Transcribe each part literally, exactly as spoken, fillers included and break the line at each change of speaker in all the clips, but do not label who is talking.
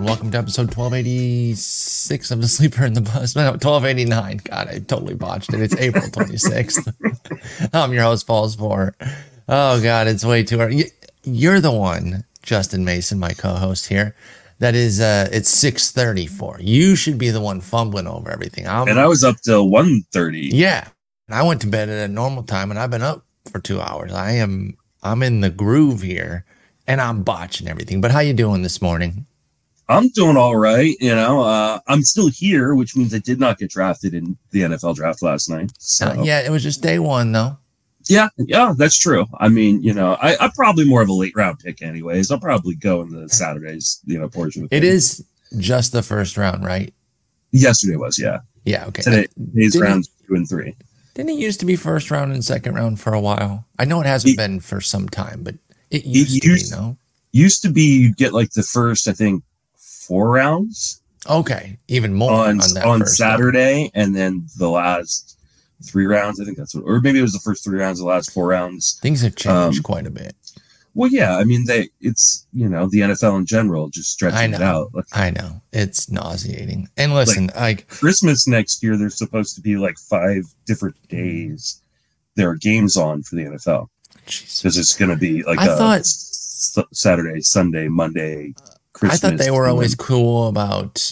Welcome to episode twelve eighty-six of The Sleeper in the Bus. No, twelve eighty-nine. God, I totally botched it. It's April twenty-sixth. I'm your host, Paul Sporer. Oh, God, it's way too early. You're the one, Justin Mason, my co-host here, that is, uh, it's six thirty-four. You should be the one fumbling over everything. I'm,
and I was up till one thirty.
Yeah. I went to bed at a normal time, and I've been up for two hours. I am, I'm in the groove here, and I'm botching everything. But how you doing this morning?
I'm doing all right. You know, uh, I'm still here, which means I did not get drafted in the N F L draft last night. So.
Uh, yeah, it was just day one, though.
Yeah, yeah, that's true. I mean, you know, I, I'm probably more of a late round pick anyways. I'll probably go in the Saturday's, you know, portion of
it. It is just the first round, right?
Yesterday was, yeah.
Yeah, okay.
Today, today's
didn't
rounds two and three.
Didn't it used to be first round and second round for a while? I know it hasn't it, been for some time, but it used, it used to be, no?
Used to be you'd get like the first, I think, four rounds.
Okay, even more
on,
on, that
on
first
Saturday, round. And then the last three rounds. I think that's what, or maybe it was the first three rounds, the last four rounds.
Things have changed um, quite a bit.
Well, yeah, I mean, they it's you know the N F L in general just stretching it out.
Like, I know it's nauseating. And listen, like,
like Christmas next year, there's supposed to be like five different days there are games on for the N F L because it's going to be like
I
a,
thought
s- Saturday, Sunday, Monday. Christmas,
I thought they were always cool about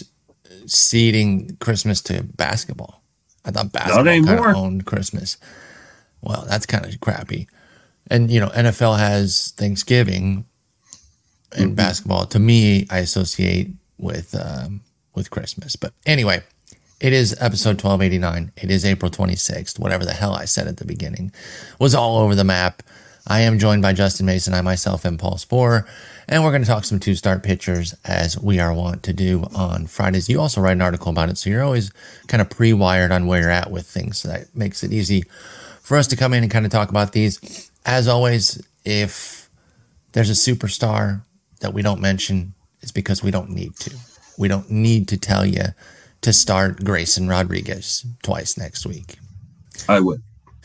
seeding Christmas to basketball. I thought basketball kind of owned Christmas. Well, that's kind of crappy. And, you know, N F L has Thanksgiving and mm-hmm. basketball. To me, I associate with um, with Christmas. But anyway, it is episode twelve eighty-nine. It is April twenty-sixth. Whatever the hell I said at the beginning was all over the map. I am joined by Justin Mason. I myself am Paul Sporer. And we're going to talk some two-start pitchers as we are wont to do on Fridays. You also write an article about it, so you're always kind of pre-wired on where you're at with things. So that makes it easy for us to come in and kind of talk about these. As always, if there's a superstar that we don't mention, it's because we don't need to. We don't need to tell you to start Grayson Rodriguez twice next week.
I would.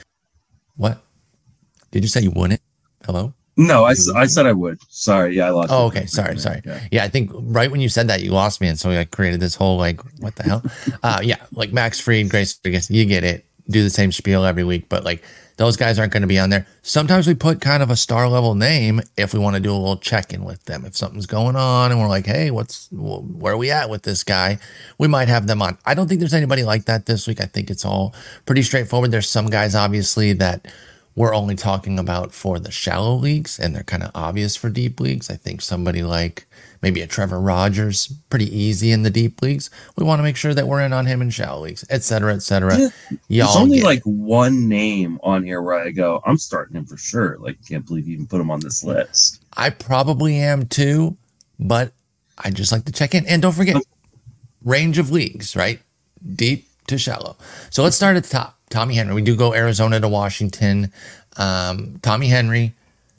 What? Did you say you wouldn't? Hello?
No, I, I said I would. Sorry. Yeah, I lost.
Oh, okay. Sorry. Sorry. Yeah. yeah, I think right when you said that, you lost me. And so I created this whole, like, what the hell? uh, yeah, like Max Fried, Grace Rodriguez, you get it. Do the same spiel every week. But, like, those guys aren't going to be on there. Sometimes we put kind of a star level name if we want to do a little check-in with them. If something's going on and we're like, hey, what's where are we at with this guy? We might have them on. I don't think there's anybody like that this week. I think it's all pretty straightforward. There's some guys, obviously, that we're only talking about for the shallow leagues, and they're kind of obvious for deep leagues. I think somebody like maybe a Trevor Rogers, pretty easy in the deep leagues. We want to make sure that we're in on him in shallow leagues, et cetera, et cetera.
Yeah, there's only like one name on here where I go, I'm starting him for sure. Like, can't believe you even put him on this list.
I probably am too, but I just like to check in. And don't forget, range of leagues, right? Deep to shallow. So let's start at the top. Tommy Henry. We do go Arizona to Washington. Um, Tommy Henry,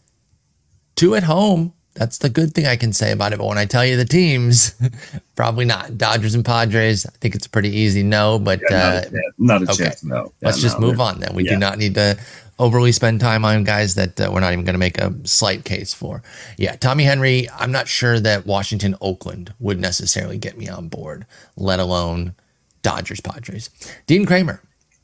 two at home. That's the good thing I can say about it. But when I tell you the teams, probably not. Dodgers and Padres, I think it's a pretty easy no. But
yeah,
uh,
not a, not a
okay.
chance, no. Yeah,
Let's just
no,
move on then. We
yeah.
do not need to overly spend time on guys that uh, we're not even going to make a slight case for. Yeah, Tommy Henry, I'm not sure that Washington, Oakland would necessarily get me on board, let alone Dodgers, Padres. Dean Kramer.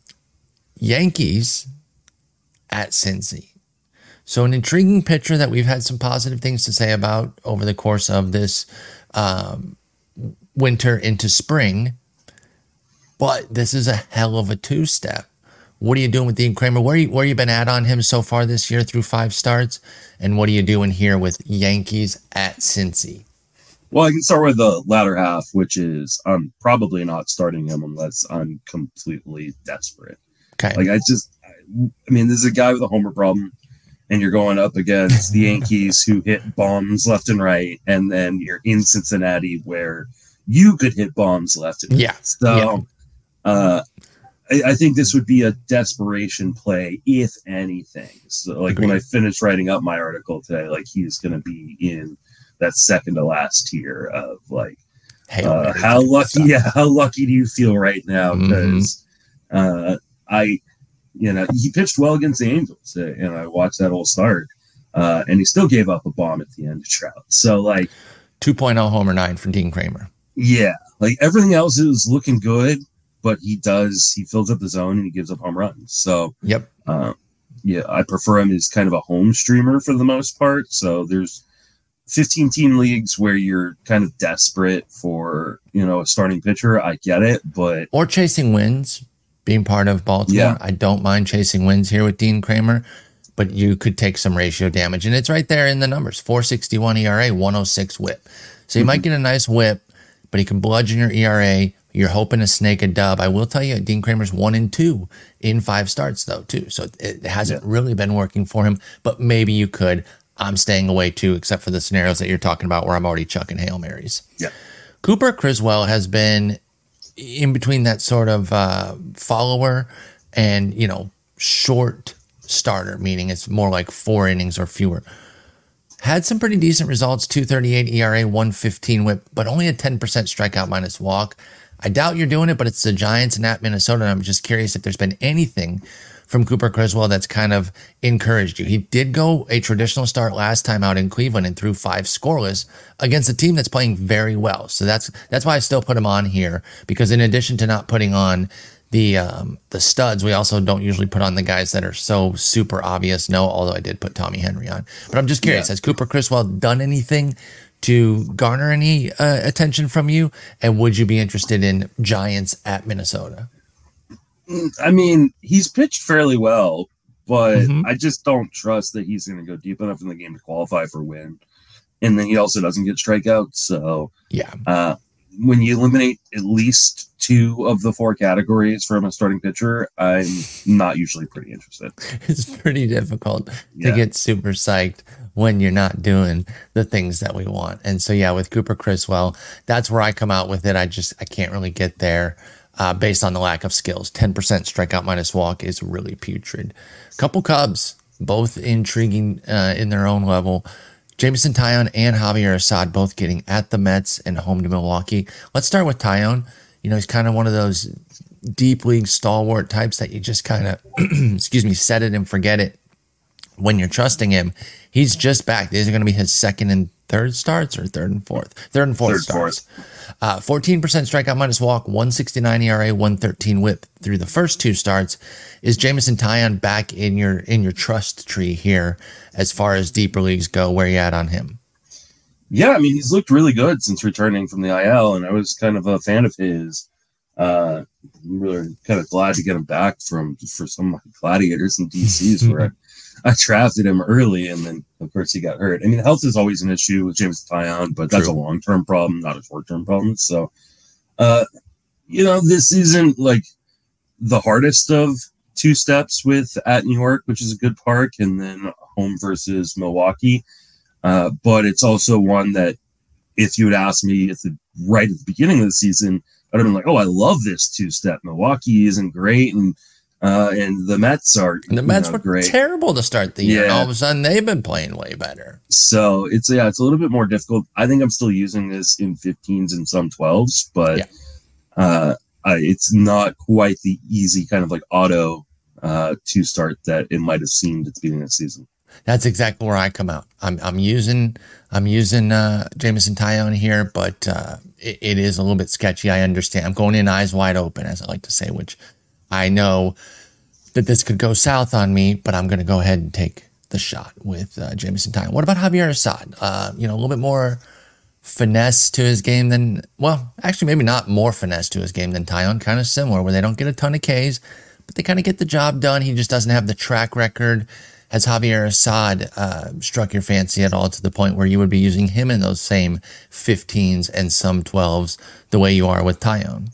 Yankees at Cincy. So an intriguing pitcher that we've had some positive things to say about over the course of this um, winter into spring. But this is a hell of a two-step. What are you doing with Dean Kramer? Where you, where you been at on him so far this year through five starts? And what are you doing here with Yankees at Cincy?
Well, I can start with the latter half, which is I'm probably not starting him unless I'm completely desperate.
Okay.
Like I just, I mean, this is a guy with a homer problem, and you're going up against the Yankees who hit bombs left and right, and then you're in Cincinnati where you could hit bombs left and right.
Yeah.
So,
yeah.
Uh, I, I think this would be a desperation play, if anything. So, like Agreed. When I finished writing up my article today, like he's going to be in that second to last tier of like, hey, uh, how lucky, stuff. yeah, how lucky do you feel right now? Because. Mm-hmm. Uh, I, you know, he pitched well against the Angels, and I watched that whole start, uh, and he still gave up a bomb at the end of Trout. So, like,
two point oh homer nine for Dean Kremer.
Yeah, like everything else is looking good, but he does, he fills up the zone and he gives up home runs. So,
yep.
Uh, yeah, I prefer him as kind of a home streamer for the most part. So there's fifteen team leagues where you're kind of desperate for, you know, a starting pitcher. I get it, but.
Or chasing wins, being part of Baltimore.
Yeah.
I don't mind chasing wins here with Dean Kremer, but you could take some ratio damage. And it's right there in the numbers, four sixty-one E R A, one oh six whip. So you mm-hmm. might get a nice whip, but he can bludgeon your E R A. You're hoping to snake a dub. I will tell you, Dean Kremer's one and two in five starts, though, too. So it hasn't yeah. really been working for him, but maybe you could. I'm staying away, too, except for the scenarios that you're talking about where I'm already chucking Hail Marys.
Yeah.
Cooper Criswell has been in between that sort of uh, follower and, you know, short starter, meaning it's more like four innings or fewer. Had some pretty decent results, two thirty-eight E R A, one fifteen whip, but only a ten percent strikeout minus walk. I doubt you're doing it, but it's the Giants and at Minnesota. And I'm just curious if there's been anything from Cooper Criswell that's kind of encouraged you. He did go a traditional start last time out in Cleveland and threw five scoreless against a team that's playing very well. So that's that's why I still put him on here, because in addition to not putting on the um, the studs, we also don't usually put on the guys that are so super obvious. No, although I did put Tommy Henry on. But I'm just curious, yeah. has Cooper Criswell done anything to garner any uh, attention from you? And would you be interested in Giants at Minnesota?
I mean, he's pitched fairly well, but mm-hmm. I just don't trust that he's going to go deep enough in the game to qualify for win. And then he also doesn't get strikeouts. So
yeah,
uh, when you eliminate at least two of the four categories from a starting pitcher, I'm not usually pretty interested.
It's pretty difficult
yeah.
to get super psyched when you're not doing the things that we want. And so, yeah, with Cooper Criswell, that's where I come out with it. I just, I can't really get there uh, based on the lack of skills. ten percent strikeout minus walk is really putrid. Couple Cubs, both intriguing uh, in their own level. Jameson Taillon and Javier Assad both getting at the Mets and home to Milwaukee. Let's start with Taillon. You know, he's kind of one of those deep league stalwart types that you just kind of, excuse me, set it and forget it when you're trusting him. He's just back. These are going to be his second and third starts, or third and fourth? Third and fourth third, starts. Fourth. Uh, fourteen percent strikeout minus walk, one sixty-nine E R A, one thirteen whip through the first two starts. Is Jameson Taillon back in your in your trust tree here as far as deeper leagues go? Where you at on him?
Yeah, I mean, he's looked really good since returning from the I L, and I was kind of a fan of his. Uh, I'm really kind of glad to get him back from for some of my Gladiators and D Cs where I, I drafted him early, and then, of course, he got hurt. I mean, health is always an issue with Jameson Taillon, but that's True. a long-term problem, not a short-term problem. So, uh, you know, this isn't, like, the hardest of two steps with at New York, which is a good park, and then home versus Milwaukee. Uh, but it's also one that if you had asked me at the right at the beginning of the season, I'd have been like, oh, I love this two-step. Milwaukee isn't great, and uh, and the Mets are
and the Mets
know,
were
great.
terrible to start the year.
Yeah.
And all of a sudden, they've been playing way better.
So it's yeah, it's a little bit more difficult. I think I'm still using this in fifteens and some twelves, but yeah. uh, I, it's not quite the easy kind of like auto uh, two start that it might have seemed at the beginning of the season.
That's exactly where I come out. I'm I'm using I'm using uh, Jameson Taillon here, but uh, it, it is a little bit sketchy. I understand. I'm going in eyes wide open, as I like to say, which I know that this could go south on me, but I'm going to go ahead and take the shot with uh, Jameson Taillon. What about Javier Assad? Uh, you know, a little bit more finesse to his game than, well, actually maybe not more finesse to his game than Taillon. Kind of similar, where they don't get a ton of Ks, but they kind of get the job done. He just doesn't have the track record. Has Javier Assad uh, struck your fancy at all to the point where you would be using him in those same fifteens and some twelves the way you are with Taillon?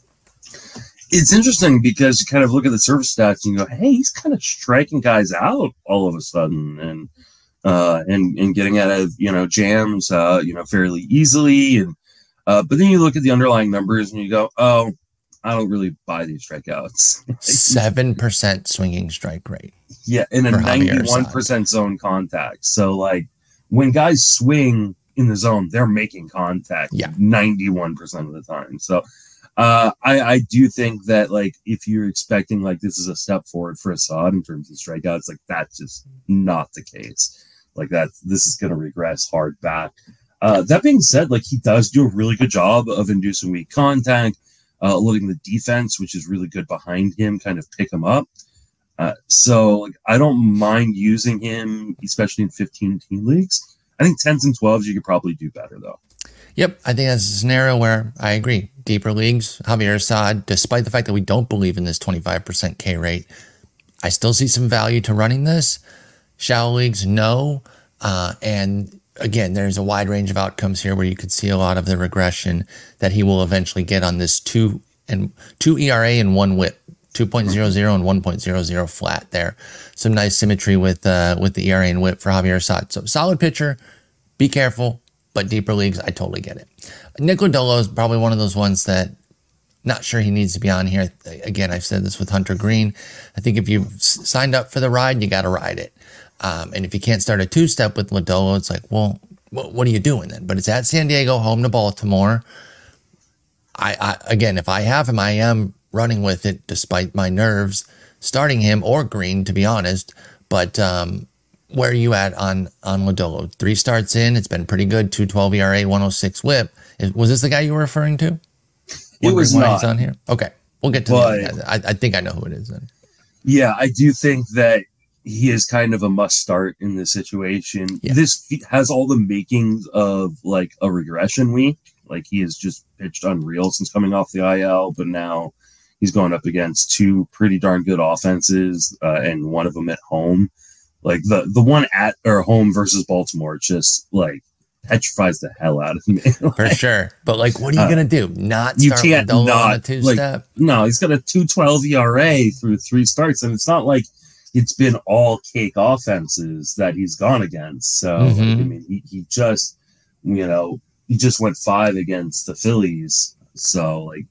It's interesting because you kind of look at the surface stats and you go, hey, he's kind of striking guys out all of a sudden and uh, and, and getting out of, you know, jams, uh, you know, fairly easily. And uh, but then you look at the underlying numbers and you go, oh, I don't really buy these strikeouts.
seven percent swinging strike rate.
Yeah, and a ninety-one percent zone contact. So, like, when guys swing in the zone, they're making contact
yeah.
ninety-one percent of the time. So, uh, I, I do think that, like, if you're expecting, like, this is a step forward for Assad in terms of strikeouts, like, that's just not the case. Like, that, this is going to regress hard back. Uh, that being said, like he does do a really good job of inducing weak contact, uh, letting the defense, which is really good behind him, kind of pick him up. Uh, so like, I don't mind using him, especially in fifteen team leagues. I think tens and twelves, you could probably do better though.
Yep, I think that's a scenario where I agree. Deeper leagues, Javier Assad, despite the fact that we don't believe in this twenty-five percent K rate, I still see some value to running this. Shallow leagues, no. Uh, and again, there's a wide range of outcomes here where you could see a lot of the regression that he will eventually get on this two and two E R A and one whip. two point oh oh and one point oh oh flat there. Some nice symmetry with uh, with the E R A and whip for Javier Assad. So solid pitcher. Be careful, but deeper leagues, I totally get it. Nick Lodolo is probably one of those ones that not sure he needs to be on here. Again, I've said this with Hunter Green. I think if you've signed up for the ride, you got to ride it. Um, and if you can't start a two-step with Lodolo, it's like, well, what are you doing then? But it's at San Diego, home to Baltimore. I, I again, if I have him, I am running with it despite my nerves, starting him or Green, to be honest. But um, where are you at on, on Lodolo? Three starts in, it's been pretty good. two twelve E R A, one oh six whip. Was this the guy you were referring to?
It was not.
He's on here? Okay, we'll get to but, the other guy. I, I think I know who it is then.
Yeah, I do think that he is kind of a must start in this situation. Yeah. This has all the makings of like a regression week. Like he has just pitched unreal since coming off the I L, but now he's going up against two pretty darn good offenses, uh, and one of them at home. Like the the one at or home versus Baltimore, just like petrifies the hell out of me. Like,
for sure. But like, what are you uh, gonna do? Not
you
start
can't
not
on
a two step?
Like, no, he's got a two twelve E R A through three starts, and it's not like it's been all cake offenses that he's gone against. So mm-hmm. like, I mean, he, he just you know he just went five against the Phillies. So like.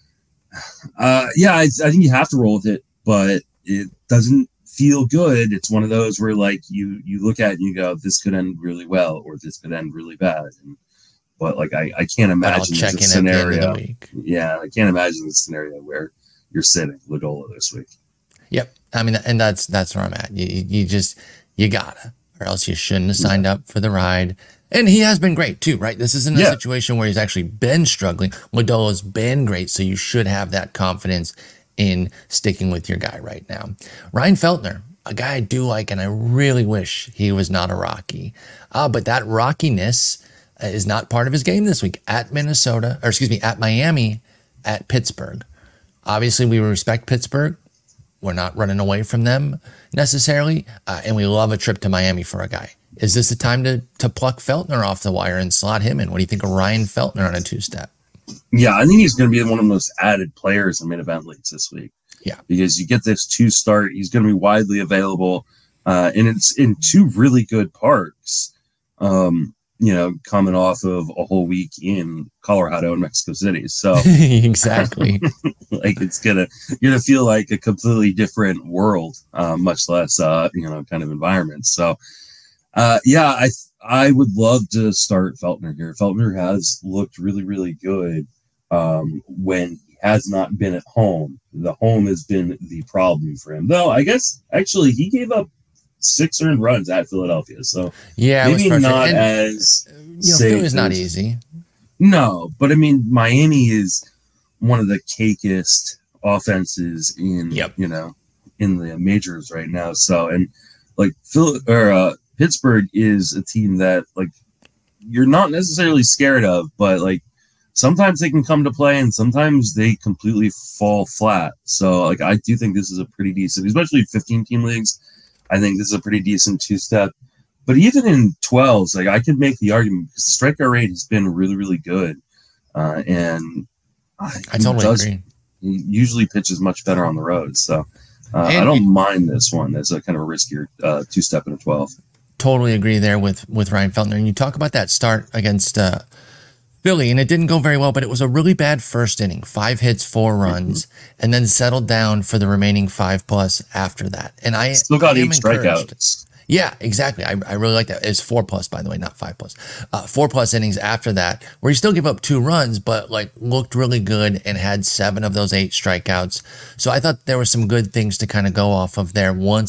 Uh, yeah, I, I think you have to roll with it, but it doesn't feel good. It's one of those where like you you look at it and you go, this could end really well or this could end really bad. And, but like I, I can't imagine
check
a scenario. Yeah, I can't imagine the scenario where you're sitting Lodolo this week.
Yep, I mean, and that's that's where I'm at. You you just you gotta, or else you shouldn't have signed up for the ride. And he has been great too, right? This isn't a yeah. situation where he's actually been struggling. Lodolo's been great, so you should have that confidence in sticking with your guy right now. Ryan Feltner, a guy I do like, and I really wish he was not a Rocky. Uh, but that rockiness is not part of his game this week at Minnesota, or excuse me, at Miami, at Pittsburgh. Obviously, we respect Pittsburgh. We're not running away from them necessarily, uh, and we love a trip to Miami for a guy. Is this the time to to pluck Feltner off the wire and slot him in? What do you think of Ryan Feltner on a two-step?
Yeah, I think he's going to be one of the most added players in mid-event leagues this week.
Yeah. Because
you get this two-start. He's going to be widely available, uh, and it's in two really good parks, um, you know, coming off of a whole week in Colorado and Mexico City. So
exactly.
Like it's going to you're going to feel like a completely different world, uh, much less, uh, you know, kind of environment. So, Uh, yeah, I I would love to start Feltner here. Feltner has looked really, really good um, when he has not been at home. The home has been the problem for him. Though, I guess, actually, he gave up six earned runs at Philadelphia. So
yeah,
maybe not
and,
as
you know, Philly's not easy.
No, but I mean, Miami is one of the cakiest offenses in,
yep.
you know, in the majors right now. So, and like Phil or uh, Pittsburgh is a team that like you're not necessarily scared of, but like sometimes they can come to play and sometimes they completely fall flat. So like I do think this is a pretty decent, especially fifteen team leagues. I think this is a pretty decent two step. But even in twelves, like I could make the argument because the strikeout rate has been really, really good, uh, and
I, I totally does, agree.
He usually pitches much better on the road, so uh, I don't you, mind this one. That's a kind of a riskier uh, two step in a twelve.
Totally agree there with, with Ryan Feltner. And you talk about that start against uh, Philly, and it didn't go very well, but it was a really bad first inning. Five hits, four runs, mm-hmm. and then settled down for the remaining five plus after that. And I
still got
I
eight strikeouts.
Yeah, exactly. I, I really like that. It's four plus, by the way, not five plus. Uh, four plus innings after that, where he still gave up two runs, but like looked really good and had seven of those eight strikeouts. So I thought there were some good things to kind of go off of there once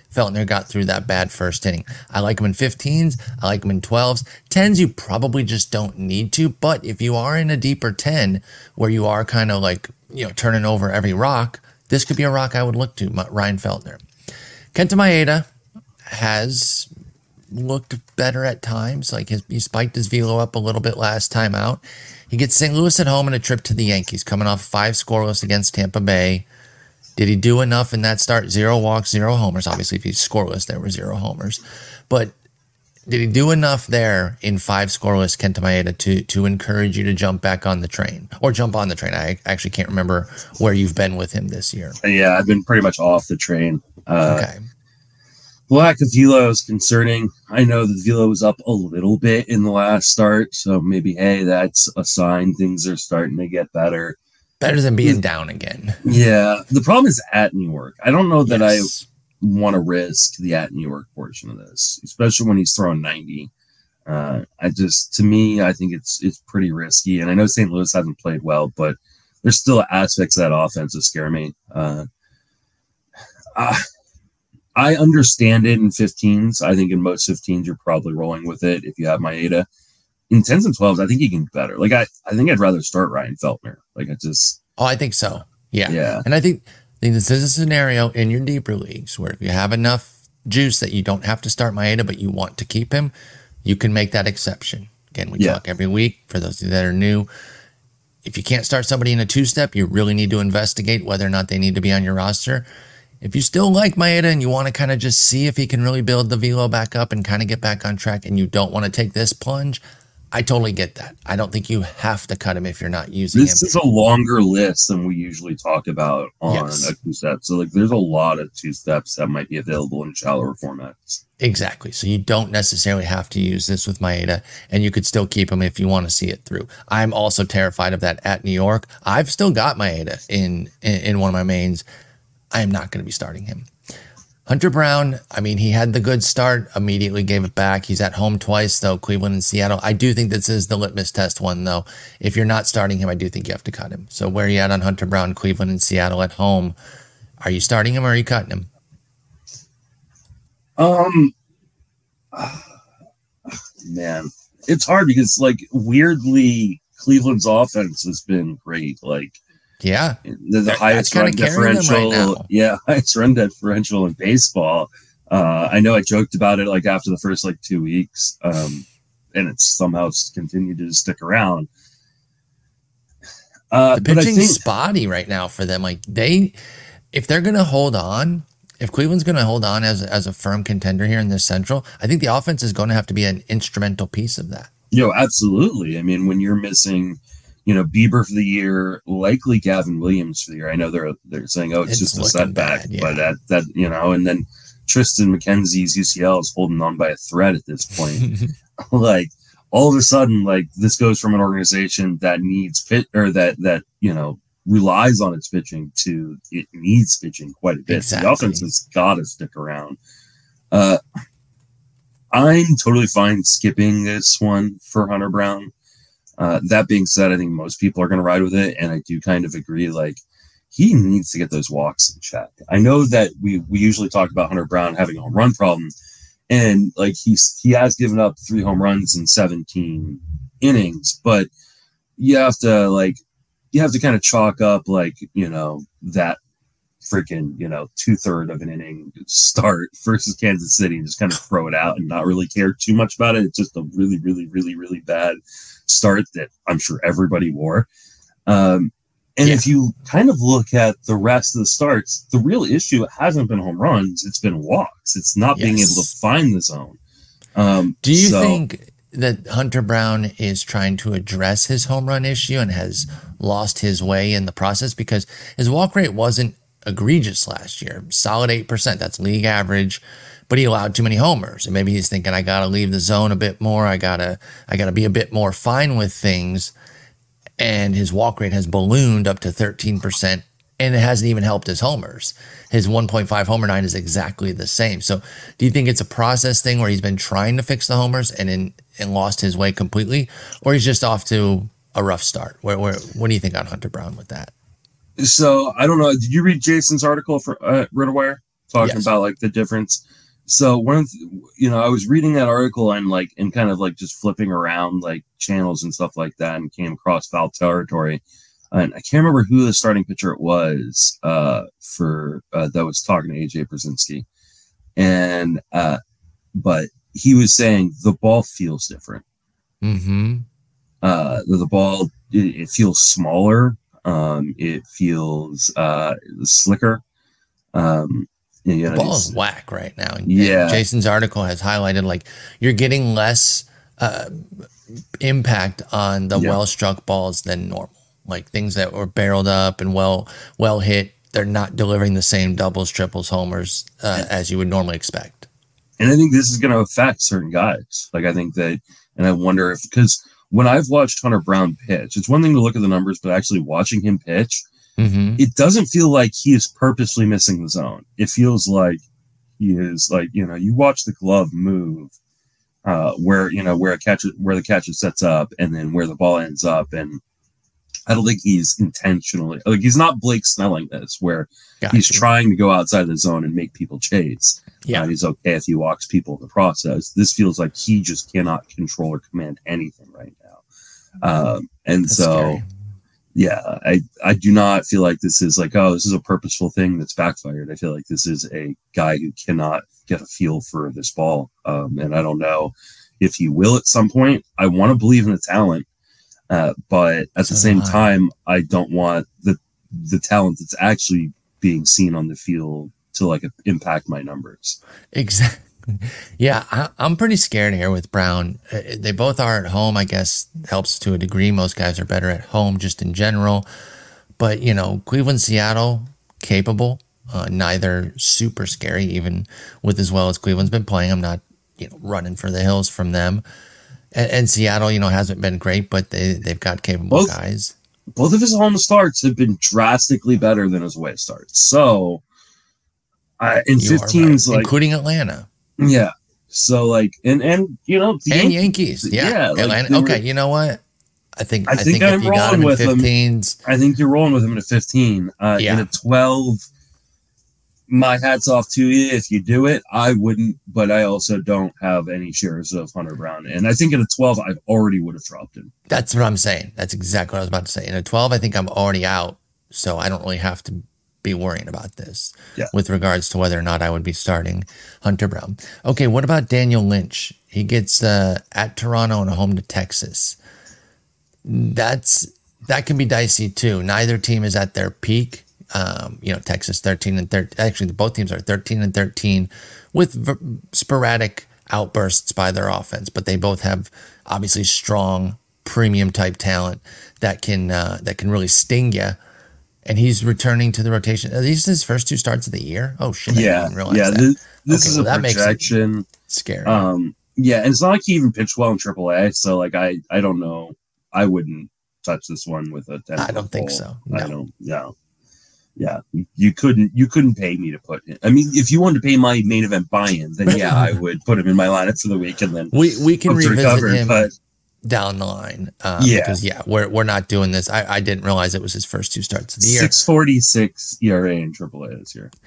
Feltner got through that bad first inning. I like him in fifteens. I like him in twelves. tens, you probably just don't need to. But if you are in a deeper ten where you are kind of like, you know, turning over every rock, this could be a rock I would look to, Ryan Feltner. Kenta Maeda has looked better at times. Like his, he spiked his velo up a little bit last time out. He gets Saint Louis at home and a trip to the Yankees, coming off five scoreless against Tampa Bay. Did he do enough in that start? Zero walks, zero homers. Obviously, if he's scoreless, there were zero homers. But did he do enough there in five scoreless Kenta Maeda to, to encourage you to jump back on the train? Or jump on the train? I actually can't remember where you've been with him this year.
Yeah, I've been pretty much off the train. Uh,
okay.
Lack of velo is concerning. I know the velo was up a little bit in the last start, so maybe, hey, that's a sign things are starting to get better.
Better than being down again.
Yeah. The problem is at New York. I don't know that
yes.
I want to risk the at New York portion of this, especially when he's throwing ninety. Uh, I just, to me, I think it's it's pretty risky. And I know Saint Louis hasn't played well, but there's still aspects of that offense that scare me. Uh, uh I understand it in fifteens. I think in most fifteens, you're probably rolling with it if you have Maeda. In tens and twelves, I think he can do better. Like, I, I think I'd rather start Ryan Feltner. Like, I just...
Oh, I think so. Yeah.
Yeah.
And I think, I think this is a scenario in your deeper leagues where if you have enough juice that you don't have to start Maeda, but you want to keep him, you can make that exception. Again, we yeah. talk every week. For those of you that are new, if you can't start somebody in a two-step, you really need to investigate whether or not they need to be on your roster. If you still like Maeda and you want to kind of just see if he can really build the velo back up and kind of get back on track and you don't want to take this plunge, I totally get that. I don't think you have to cut him if you're not using
this
him.
This is a longer list than we usually talk about on yes. a two-step. So like, there's a lot of two-steps that might be available in shallower formats.
Exactly. So you don't necessarily have to use this with Maeda, and you could still keep him if you want to see it through. I'm also terrified of that at New York. I've still got Maeda in, in, in one of my mains. I am not going to be starting him. Hunter Brown, I mean, he had the good start, immediately gave it back. He's at home twice, though, Cleveland and Seattle. I do think this is the litmus test one, though. If you're not starting him, I do think you have to cut him. So where are you at on Hunter Brown, Cleveland and Seattle at home? Are you starting him or are you cutting him?
Um, man, it's hard because, like, weirdly, Cleveland's offense has been great. Like,
yeah,
the, the highest run differential. Right yeah, highest run differential in baseball. Uh, I know I joked about it like after the first like two weeks, um, and it's somehow continued to stick around. Uh,
the pitching's think, spotty right now for them. Like they, if they're gonna hold on, if Cleveland's gonna hold on as as a firm contender here in this Central, I think the offense is going to have to be an instrumental piece of that.
Yo, absolutely. I mean, when you're missing. You know, Bieber for the year, likely Gavin Williams for the year. I know they're they're saying, oh, it's, it's just a setback, bad, yeah. but that that you know, and then Tristan McKenzie's U C L is holding on by a thread at this point. Like all of a sudden, like this goes from an organization that needs pit or that that you know relies on its pitching to it needs pitching quite a bit. Exactly. The offense has got to stick around. Uh, I'm totally fine skipping this one for Hunter Brown. Uh, that being said, I think most people are going to ride with it, and I do kind of agree. Like, he needs to get those walks in check. I know that we we usually talk about Hunter Brown having a home run problem, and like he's he has given up three home runs in seventeen innings, but you have to like you have to kind of chalk up like you know that freaking you know two third of an inning start versus Kansas City, and just kind of throw it out and not really care too much about it. It's just a really, really, really, really bad start that I'm sure everybody wore. Um, and yeah. if you kind of look at the rest of the starts, the real issue hasn't been home runs. It's been walks. It's not yes. being able to find the zone. Um,
Do you
so,
think that Hunter Brown is trying to address his home run issue and has lost his way in the process? Because his walk rate wasn't egregious last year. Solid eight percent. That's league average. But he allowed too many homers, and maybe he's thinking, I gotta leave the zone a bit more. I gotta, I gotta be a bit more fine with things. And his walk rate has ballooned up to thirteen percent, and it hasn't even helped his homers. His one point five homer nine is exactly the same. So, do you think it's a process thing where he's been trying to fix the homers and in, and lost his way completely, or he's just off to a rough start? Where, where, what do you think on Hunter Brown with that?
So I don't know. Did you read Jason's article for uh, RotoWire? talking
yes.
about like the difference. So one of the, you know, I was reading that article and like and kind of like just flipping around like channels and stuff like that, and came across Foul Territory, and I can't remember who the starting pitcher it was uh, for uh, that was talking to A J Brzezinski, and uh, but he was saying the ball feels different.
Mm-hmm.
Uh, the, the ball it, it feels smaller. Um, it feels uh, slicker. Um, You know,
the ball is whack right now. And,
yeah.
and Jason's article has highlighted like you're getting less uh, impact on the yeah. well-struck balls than normal. Like things that were barreled up and well well hit, they're not delivering the same doubles, triples, homers uh, yeah. as you would normally expect.
And I think this is going to affect certain guys. Like I think that, and I wonder if because when I've watched Hunter Brown pitch, it's one thing to look at the numbers, but actually watching him pitch.
Mm-hmm.
It doesn't feel like he is purposely missing the zone. It feels like he is like, you know, you watch the glove move uh, where, you know, where a catcher, where the catcher sets up and then where the ball ends up. And I don't think he's intentionally, like he's not Blake Snelling this, where Got he's you. trying to go outside the zone and make people chase.
Yeah.
Uh, he's okay if he walks people in the process. This feels like he just cannot control or command anything right now. Um, and
That's
so...
scary.
Yeah, I, I do not feel like this is like, oh, this is a purposeful thing that's backfired. I feel like this is a guy who cannot get a feel for this ball. Um, and I don't know if he will at some point. I want to believe in the talent, uh, but at the same time, I don't want the the talent that's actually being seen on the field to like impact my numbers.
Exactly. Yeah, I, I'm pretty scared here with Brown. Uh, they both are at home, I guess, helps to a degree. Most guys are better at home just in general. But, you know, Cleveland, Seattle, capable. Uh, neither super scary, even with as well as Cleveland's been playing. I'm not, you know, running for the hills from them. And, and Seattle, you know, hasn't been great, but they, they've got capable both, guys.
Both of his home starts have been drastically better than his away starts. So, uh, in you fifteens,
right.
like
including Atlanta.
Yeah. So like, and, and, you know,
the and Yankees. Yankees. Yeah. yeah Atlanta. Like okay. You know what? I think, I think, I think I'm if you got him in fifteens.
Him, I think you're rolling with him in a fifteen. Uh,
yeah.
In a twelve, my hat's off to you. If you do it, I wouldn't, but I also don't have any shares of Hunter Brown. And I think in a twelve, I already would have dropped him.
That's what I'm saying. That's exactly what I was about to say. In a twelve, I think I'm already out. So I don't really have to be worrying about this
yeah.
with regards to whether or not I would be starting Hunter Brown. Okay, what about Daniel Lynch? He gets uh, at Toronto and a home to Texas. That's that can be dicey too. Neither team is at their peak. Um, you know, Texas thirteen and thirteen. Actually, both teams are thirteen and thirteen with v- sporadic outbursts by their offense, but they both have obviously strong premium type talent that can uh, that can really sting you. And he's returning to the rotation. Are these his first two starts of the year? Oh shit!
Yeah,
I didn't realize
yeah.
that.
This, this
okay,
is
well,
a projection.
Scary.
Um, yeah, and it's not like he even pitched well in triple A. So like, I, I don't know. I wouldn't touch this one with a ten.
I don't think so. No.
I don't. No. Yeah, you couldn't. You couldn't pay me to put him. I mean, if you wanted to pay my main event buy-in, then yeah, I would put him in my lineup for the week, and then
we we can revisit
recover,
him.
But
down the line. Um,
yeah.
Because, yeah, we're we're not doing this. I, I didn't realize it was his first two starts of the year.
six forty-six E R A in triple A this year.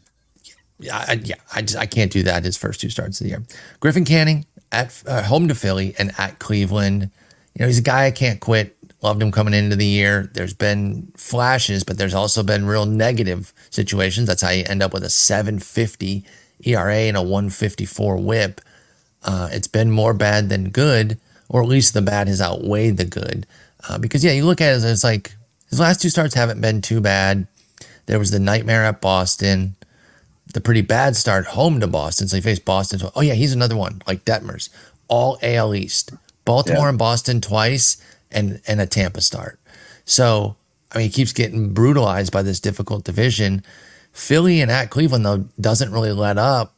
Yeah, I, yeah, I just I can't do that. His first two starts of the year. Griffin Canning at uh, home to Philly and at Cleveland. You know, he's a guy I can't quit. Loved him coming into the year. There's been flashes, but there's also been real negative situations. That's how you end up with a seven fifty E R A and a one fifty-four whip. Uh, it's been more bad than good, or at least the bad has outweighed the good. Uh, because, yeah, you look at it, it's like his last two starts haven't been too bad. There was the nightmare at Boston, the pretty bad start home to Boston. So he faced Boston. Oh, yeah, he's another one, like Detmers. All A L East. Baltimore yeah. and Boston twice, and, and a Tampa start. So, I mean, he keeps getting brutalized by this difficult division. Philly and at Cleveland, though, doesn't really let up.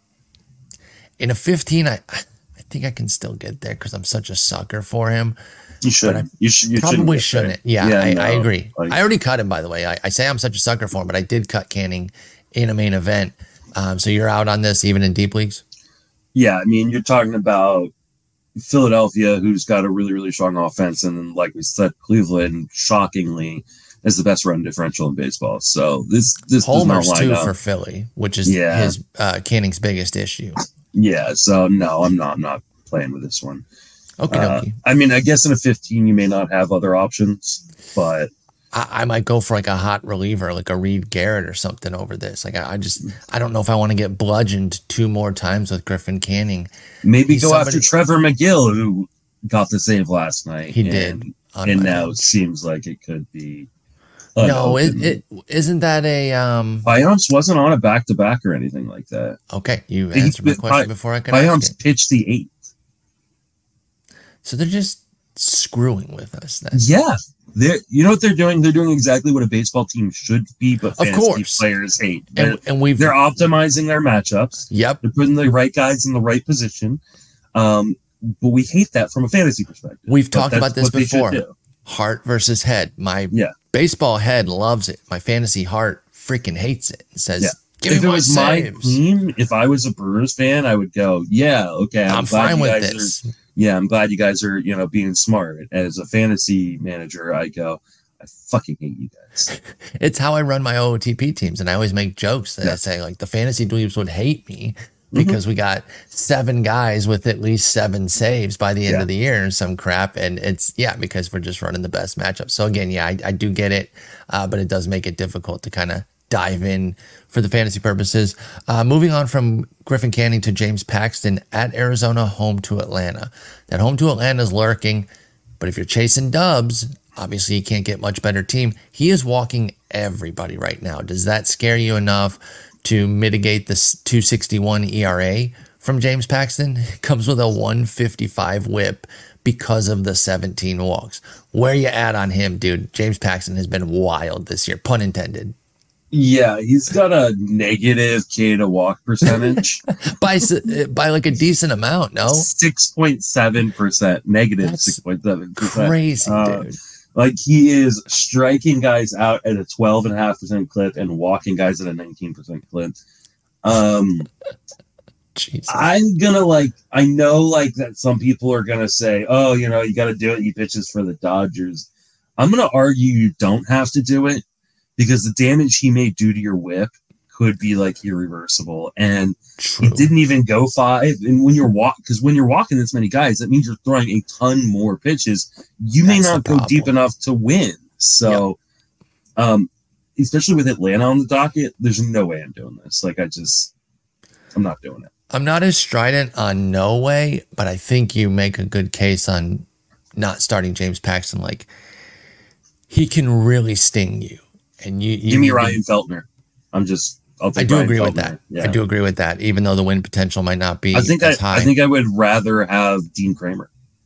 In a fifteen, I I think I can still get there because I'm such a sucker for him.
You should. You should. You
probably shouldn't. Yeah,
yeah
I,
no,
I agree.
Like,
I already cut him, by the way. I, I say I'm such a sucker for him, but I did cut Canning in a main event. Um, so you're out on this even in deep leagues?
Yeah, I mean, you're talking about Philadelphia, who's got a really, really strong offense. And then, like we said, Cleveland, shockingly, as the best run differential in baseball. So this this
homers
does not line
too
up.
for Philly, which is yeah. his uh, Canning's biggest issue.
Yeah. So no, I'm not. I'm not playing with this one.
Okay.
Uh,
okay.
I mean, I guess in a fifteen you may not have other options, but
I, I might go for like a hot reliever, like a Reed Garrett or something over this. Like I, I just I don't know if I want to get bludgeoned two more times with Griffin Canning.
Maybe He's go somebody, after Trevor McGill, who got the save last night.
He
and,
did,
and now bench. It seems like it could be.
No, it, it isn't that a um.
Payamps wasn't on a back to back or anything like that.
Okay, you answered he, my question Py- before I could.
Payamps pitched the eighth.
So they're just screwing with us then.
Yeah. They're, you know what they're doing? They're doing exactly what a baseball team should be, but
fantasy of course.
players hate.
And, and we've,
they're optimizing their matchups.
Yep.
They're putting the right guys in the right position. Um, but we hate that from a fantasy perspective.
We've but talked about this before. Heart versus head. My yeah. baseball head loves it. My fantasy heart freaking hates it. It says, yeah. Give
if
me
it was
saves.
my team, if I was a Brewers fan, I would go, yeah, okay.
I'm, I'm fine with this.
Are, yeah, I'm glad you guys are, you know, being smart. As a fantasy manager, I go, I fucking hate you guys.
It's how I run my O O T P teams, and I always make jokes that yeah. I say, like, the fantasy dweebs would hate me because mm-hmm. we got seven guys with at least seven saves by the end yeah. of the year and some crap. And it's, yeah, because we're just running the best matchup. So, again, yeah, I, I do get it, uh, but it does make it difficult to kind of dive in for the fantasy purposes. Uh, moving on from Griffin Canning to James Paxton at Arizona, home to Atlanta. That home to Atlanta is lurking, but if you're chasing dubs, obviously you can't get much better team. He is walking everybody right now. Does that scare you enough to mitigate this two sixty-one E R A from James Paxton? It comes with a one fifty-five whip because of the seventeen walks. Where you at on him, dude? James Paxton has been wild this year, pun intended.
Yeah, he's got a negative K to walk percentage
by by like a decent amount. No,
six point seven percent, negative six point seven percent.
Crazy, uh, dude.
Like he is striking guys out at a twelve and a half percent clip and walking guys at a nineteen percent clip. Um, Jesus. I'm gonna like. I know like that. Some people are gonna say, "Oh, you know, you got to do it." He pitches for the Dodgers. I'm gonna argue you don't have to do it. Because the damage he may do to your whip could be like irreversible, and True. He didn't even go five. And when you're walk, because when you're walking this many guys, that means you're throwing a ton more pitches. You That's may not go deep enough to win. So, yep. um, especially with Atlanta on the docket, there's no way I'm doing this. Like I just, I'm not doing it.
I'm not as strident on no way, but I think you make a good case on not starting James Paxton. Like he can really sting you. And you, you
give me Ryan Feltner. I'm just. I'll take
I do
Ryan
agree
Feltner.
with that.
Yeah.
I do agree with that. Even though the win potential might not be
I think
as
I,
high.
I think I would rather have Dean Kramer.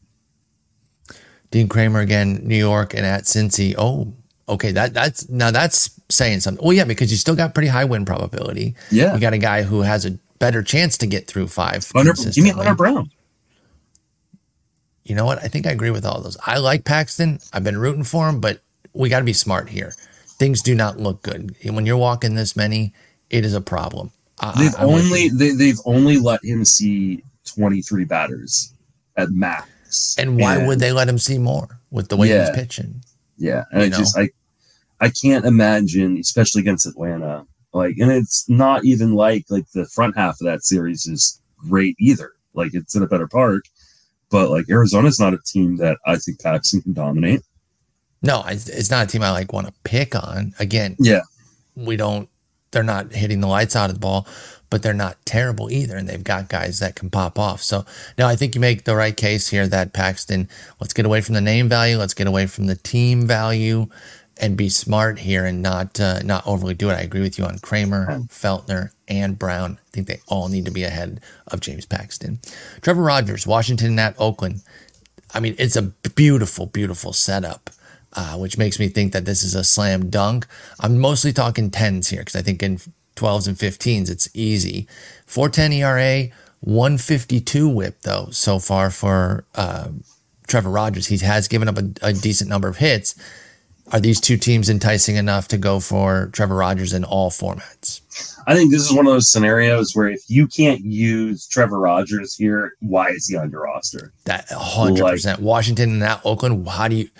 Dean Kramer again, New York and at Cincy. Oh, okay. That that's now that's saying something. Well, yeah, because you still got pretty high win probability.
Yeah,
you got a guy who has a better chance to get through five.
Hunter, give me Hunter Brown.
You know what? I think I agree with all those. I like Paxton. I've been rooting for him, but we got to be smart here. Things do not look good. When you're walking this many, it is a problem.
They've I, only they, they've only let him see twenty-three batters at max.
And why and, would they let him see more with the way yeah, he's pitching?
Yeah, and I just I I can't imagine, especially against Atlanta. Like, and it's not even like like the front half of that series is great either. Like it's in a better park, but like Arizona's not a team that I think Paxton can dominate.
No, it's not a team I like want to pick on. Again,
yeah,
we don't. They're not hitting the lights out of the ball, but they're not terrible either, and they've got guys that can pop off. So, no, I think you make the right case here that Paxton. Let's get away from the name value. Let's get away from the team value, and be smart here and not uh, not overly do it. I agree with you on Kramer, Feltner, and Brown. I think they all need to be ahead of James Paxton. Trevor Rogers, Washington at Oakland. I mean, it's a beautiful, beautiful setup. Uh, which makes me think that this is a slam dunk. I'm mostly talking tens here because I think in twelves and fifteens it's easy. four ten E R A, one fifty-two whip though so far for uh, Trevor Rogers. He has given up a, a decent number of hits. Are these two teams enticing enough to go for Trevor Rogers in all formats?
I think this is one of those scenarios where if you can't use Trevor Rogers here, why is he on your roster?
That one hundred percent. Like, Washington and that Oakland, how do you...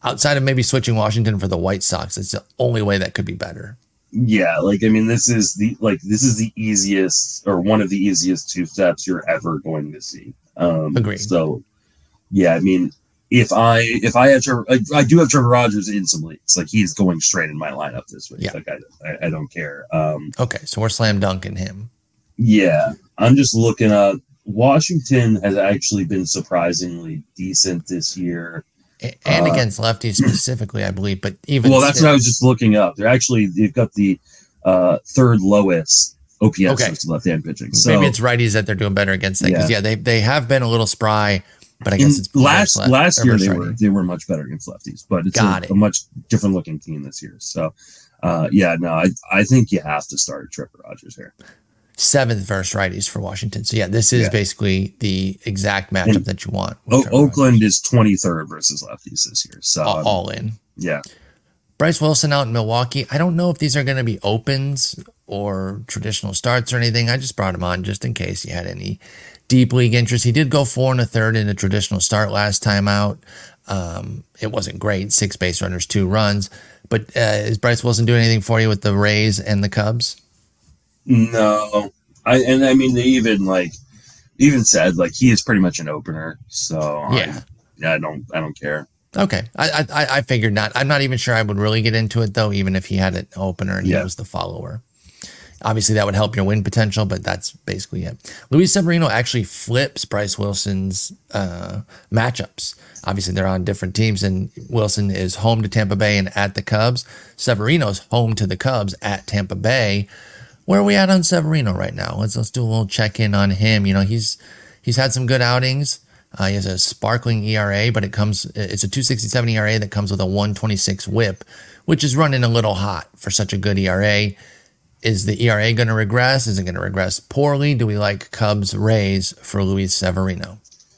outside of maybe switching Washington for the White Sox, it's the only way that could be better.
Yeah, like I mean, this is the like this is the easiest or one of the easiest two steps you're ever going to see. Um,
Agreed.
So, yeah, I mean, if I if I had Trevor, I, I do have Trevor Rogers in some leagues. Like he's going straight in my lineup this week.
Yeah.
Like I, I, I don't care. Um,
okay, so we're slam dunking him.
Yeah, I'm just looking up. Washington has actually been surprisingly decent this year.
And
uh,
against lefties specifically, I believe. But even
well, that's still, what I was just looking up. They're actually they've got the uh, third lowest O P S
okay.
versus left-hand pitching. So
maybe it's righties that they're doing better against that because yeah. yeah, they they have been a little spry. But I guess
In
it's
last
left,
last year they righty. were they were much better against lefties. But it's a, it. a much different looking team this year. So uh, yeah, no, I I think you have to start Trevor Rogers here.
Seventh versus righties for Washington. So yeah, this is yeah. basically the exact matchup and that you want.
O- Oakland Rogers. is twenty-third versus lefties this year. So
all, all in.
Yeah.
Bryce Wilson out in Milwaukee. I don't know if these are going to be opens or traditional starts or anything. I just brought him on just in case you had any deep league interest. He did go four and a third in a traditional start last time out. Um, it wasn't great. Six base runners, two runs. But uh, is Bryce Wilson doing anything for you with the Rays and the Cubs?
No, I and I mean they even like even said like he is pretty much an opener. So
yeah,
I, yeah, I don't I don't care.
Okay, I, I I figured not. I'm not even sure I would really get into it though, even if he had an opener and yeah. he was the follower. Obviously, that would help your win potential, but that's basically it. Luis Severino actually flips Bryce Wilson's uh, matchups. Obviously, they're on different teams, and Wilson is home to Tampa Bay and at the Cubs. Severino's home to the Cubs at Tampa Bay. Where are we at on Severino right now? Let's let's do a little check in on him. You know, he's he's had some good outings. Uh, he has a sparkling E R A, but it comes it's a two sixty-seven E R A that comes with a one twenty-six whip, which is running a little hot for such a good E R A. Is the E R A going to regress? Is it going to regress poorly? Do we like Cubs Rays for Luis Severino?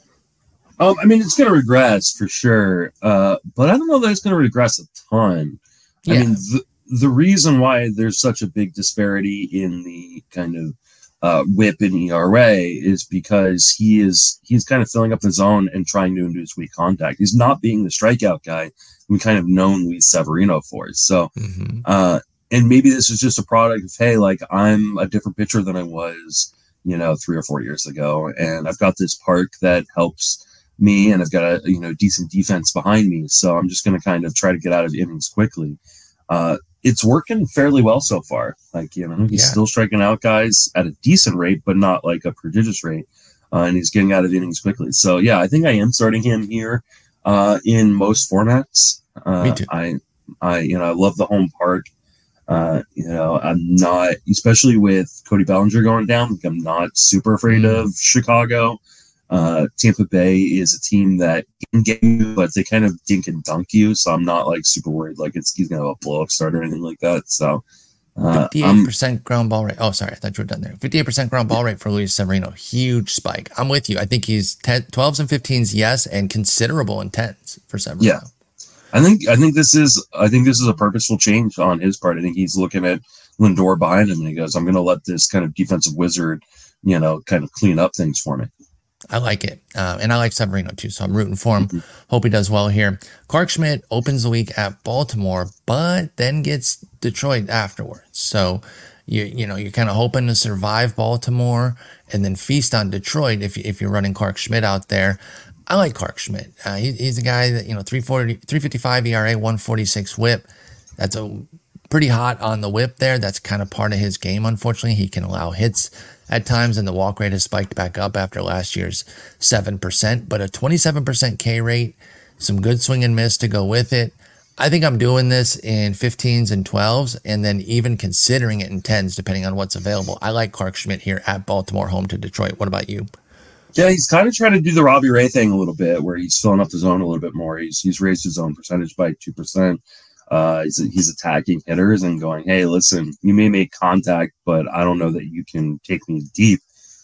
Um, I mean, it's going to regress for sure, uh, but I don't know that it's going to regress a ton. Yeah. I mean, the, the reason why there's such a big disparity in the kind of uh, whip and E R A is because he is he's kind of filling up the zone and trying to induce weak contact. He's not being the strikeout guy we kind of known Luis Severino for. So, mm-hmm. uh, and maybe this is just a product of, hey, like I'm a different pitcher than I was, you know, three or four years ago, and I've got this park that helps me, and I've got a you know decent defense behind me, so I'm just going to kind of try to get out of innings quickly. Uh, it's working fairly well so far. Like, you know, he's yeah. still striking out guys at a decent rate, but not like a prodigious rate. Uh, and he's getting out of innings quickly. So, yeah, I think I am starting him here uh, in most formats. Uh,
Me too.
I, I, you know, I love the home park. Uh, you know, I'm not, especially with Cody Bellinger going down, I'm not super afraid mm. of Chicago. Uh, Tampa Bay is a team that can get you, but they kind of dink and dunk you. So I'm not like super worried like it's he's gonna have a blow up start or anything like that. So uh,
fifty-eight percent ground ball rate. Oh, sorry, I thought you were done there. fifty-eight percent ground ball rate for Luis Severino. Huge spike. I'm with you. I think he's ten, twelves and fifteens, yes, and considerable in tens for Severino.
Yeah, I think I think this is I think this is a purposeful change on his part. I think he's looking at Lindor behind him and he goes, "I'm going to let this kind of defensive wizard, you know, kind of clean up things for me."
I like it. Uh, and I like Severino too, so I'm rooting for him. Mm-hmm. Hope he does well here. Clark Schmidt opens the week at Baltimore, but then gets Detroit afterwards. So, you you know, you're kind of hoping to survive Baltimore and then feast on Detroit if, if you're running Clark Schmidt out there. I like Clark Schmidt. Uh, he, he's a guy that, you know, three forty, three fifty-five E R A, one forty-six whip. That's a pretty hot on the whip there. That's kind of part of his game, unfortunately. He can allow hits at times, and the walk rate has spiked back up after last year's seven percent, but a twenty-seven percent K rate, some good swing and miss to go with it. I think I'm doing this in fifteens and twelves, and then even considering it in tens, depending on what's available. I like Clark Schmidt here at Baltimore, home to Detroit. What about you?
Yeah, he's kind of trying to do the Robbie Ray thing a little bit, where he's filling up the zone a little bit more. He's he's raised his zone percentage by two percent. Uh, he's, he's attacking hitters and going, hey, listen, you may make contact, but I don't know that you can take me deep.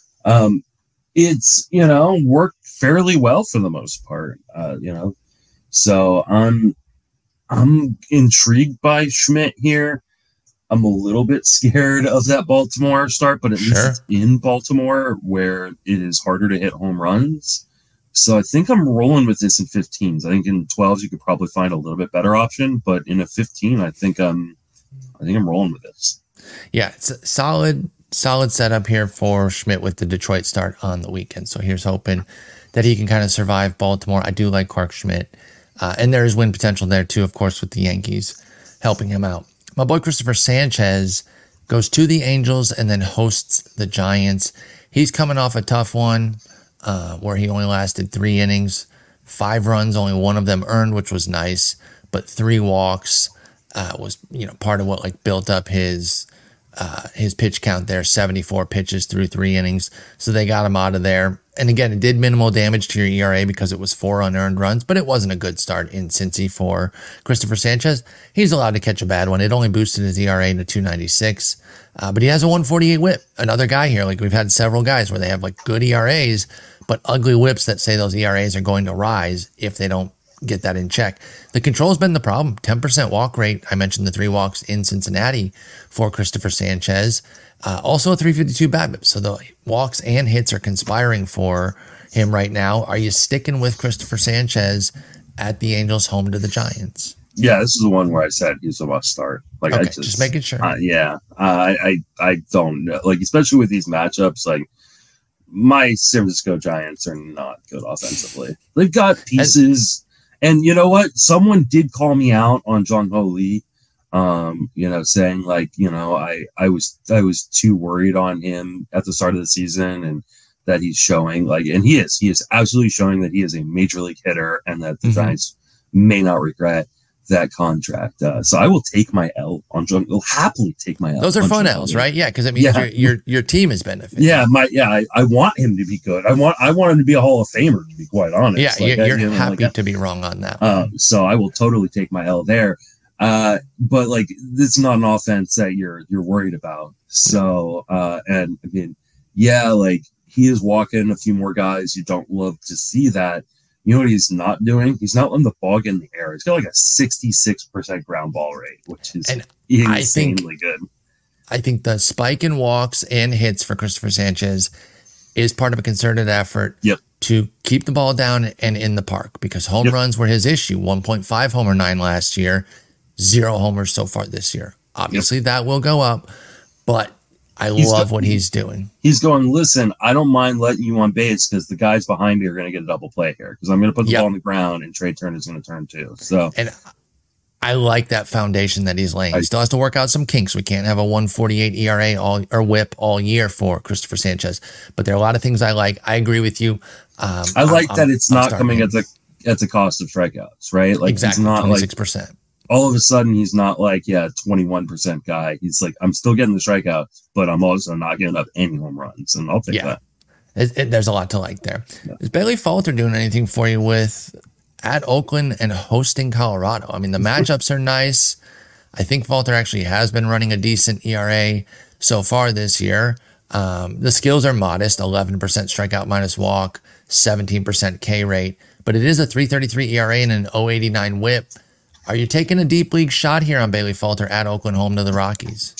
Um, it's, you know, worked fairly well for the most part, uh, you know. So I'm, I'm intrigued by Schmidt here. I'm a little bit scared of that Baltimore start, but at
sure.
least it's in Baltimore where it is harder to hit home runs. So I think I'm rolling with this in fifteens. I think in twelves you could probably find a little bit better option, but in a fifteen, I think I'm, I think I'm rolling with this.
Yeah, it's a solid, solid setup here for Schmidt with the Detroit start on the weekend. So here's hoping that he can kind of survive Baltimore. I do like Clarke Schmidt, uh, and there is win potential there too, of course, with the Yankees helping him out. My boy Christopher Sanchez goes to the Angels and then hosts the Giants. He's coming off a tough one. Uh, where he only lasted three innings, five runs, only one of them earned, which was nice, but three walks uh, was you know part of what like built up his uh, his pitch count there. seventy-four pitches through three innings, so they got him out of there. And again, it did minimal damage to your E R A because it was four unearned runs, but it wasn't a good start in Cincy for Christopher Sanchez. He's allowed to catch a bad one. It only boosted his E R A to two ninety-six, uh, but he has a one forty-eight whip. Another guy here, like we've had several guys where they have like good E R As, but ugly whips that say those E R As are going to rise if they don't get that in check. The control's been the problem. ten percent walk rate. I mentioned the three walks in Cincinnati for Christopher Sanchez. Uh, also a three fifty-two BABIP. So the walks and hits are conspiring for him right now. Are you sticking with Christopher Sanchez at the Angels home to the Giants?
Yeah, this is the one where I said he's a must start. Like,
okay,
I just,
just making sure.
Uh, yeah, uh, I, I I don't know. Like, especially with these matchups, like, my San Francisco Giants are not good offensively. They've got pieces. And you know what? Someone did call me out on Jung Ho Lee, um, you know, saying like, you know, I, I was I was too worried on him at the start of the season and that he's showing like, and he is, he is absolutely showing that he is a major league hitter and that the mm-hmm. Giants may not regret that contract. Uh, so I will take my L on Jung. Will happily take my L.
Those are fun L's, right? Yeah, because it means yeah. your, your your team is benefiting.
Yeah, my yeah. I, I want him to be good. I want I want him to be a Hall of Famer. To be quite honest.
Yeah,
like,
you're, you're
I, you know,
happy
like,
to be wrong on that.
Um, so I will totally take my L there. Uh, but like this is not an offense that you're you're worried about. So uh, and I mean, yeah, like he is walking a few more guys. You don't love to see that. You know what he's not doing? He's not letting the ball get in the air. He's got like a sixty-six percent ground ball rate, which is and insanely I think, good.
I think the spike in walks and hits for Christopher Sanchez is part of a concerted effort
yep.
to keep the ball down and in the park because home yep. runs were his issue. one point five homer nine last year, zero homers so far this year. Obviously, yep. that will go up, but I he's love go- what he's doing.
He's going, listen, I don't mind letting you on base because the guys behind me are going to get a double play here because I'm going to put the yep. ball on the ground and Trey Turner's going to turn too. So,
and I like that foundation that he's laying. He still has to work out some kinks. We can't have a one forty-eight E R A all or whip all year for Christopher Sanchez, but there are a lot of things I like. I agree with you. Um,
I like
I'm,
that it's
I'm,
not coming him. at the at the cost of strikeouts, right? Like
exactly,
it's not
twenty-six percent.
Like all of a sudden he's not like, yeah, twenty-one percent guy. He's like, I'm still getting the strikeouts, but I'm also not getting up any home runs. And I'll take
yeah.
that.
It, it, there's a lot to like there. Yeah. Is Bailey Falter doing anything for you with at Oakland and hosting Colorado? I mean, the matchups are nice. I think Falter actually has been running a decent E R A so far this year. Um, the skills are modest, eleven percent strikeout minus walk, seventeen percent K rate, but it is a three thirty-three E R A and an oh eighty-nine whip. Are you taking a deep league shot here on Bailey Falter at Oakland home to the Rockies?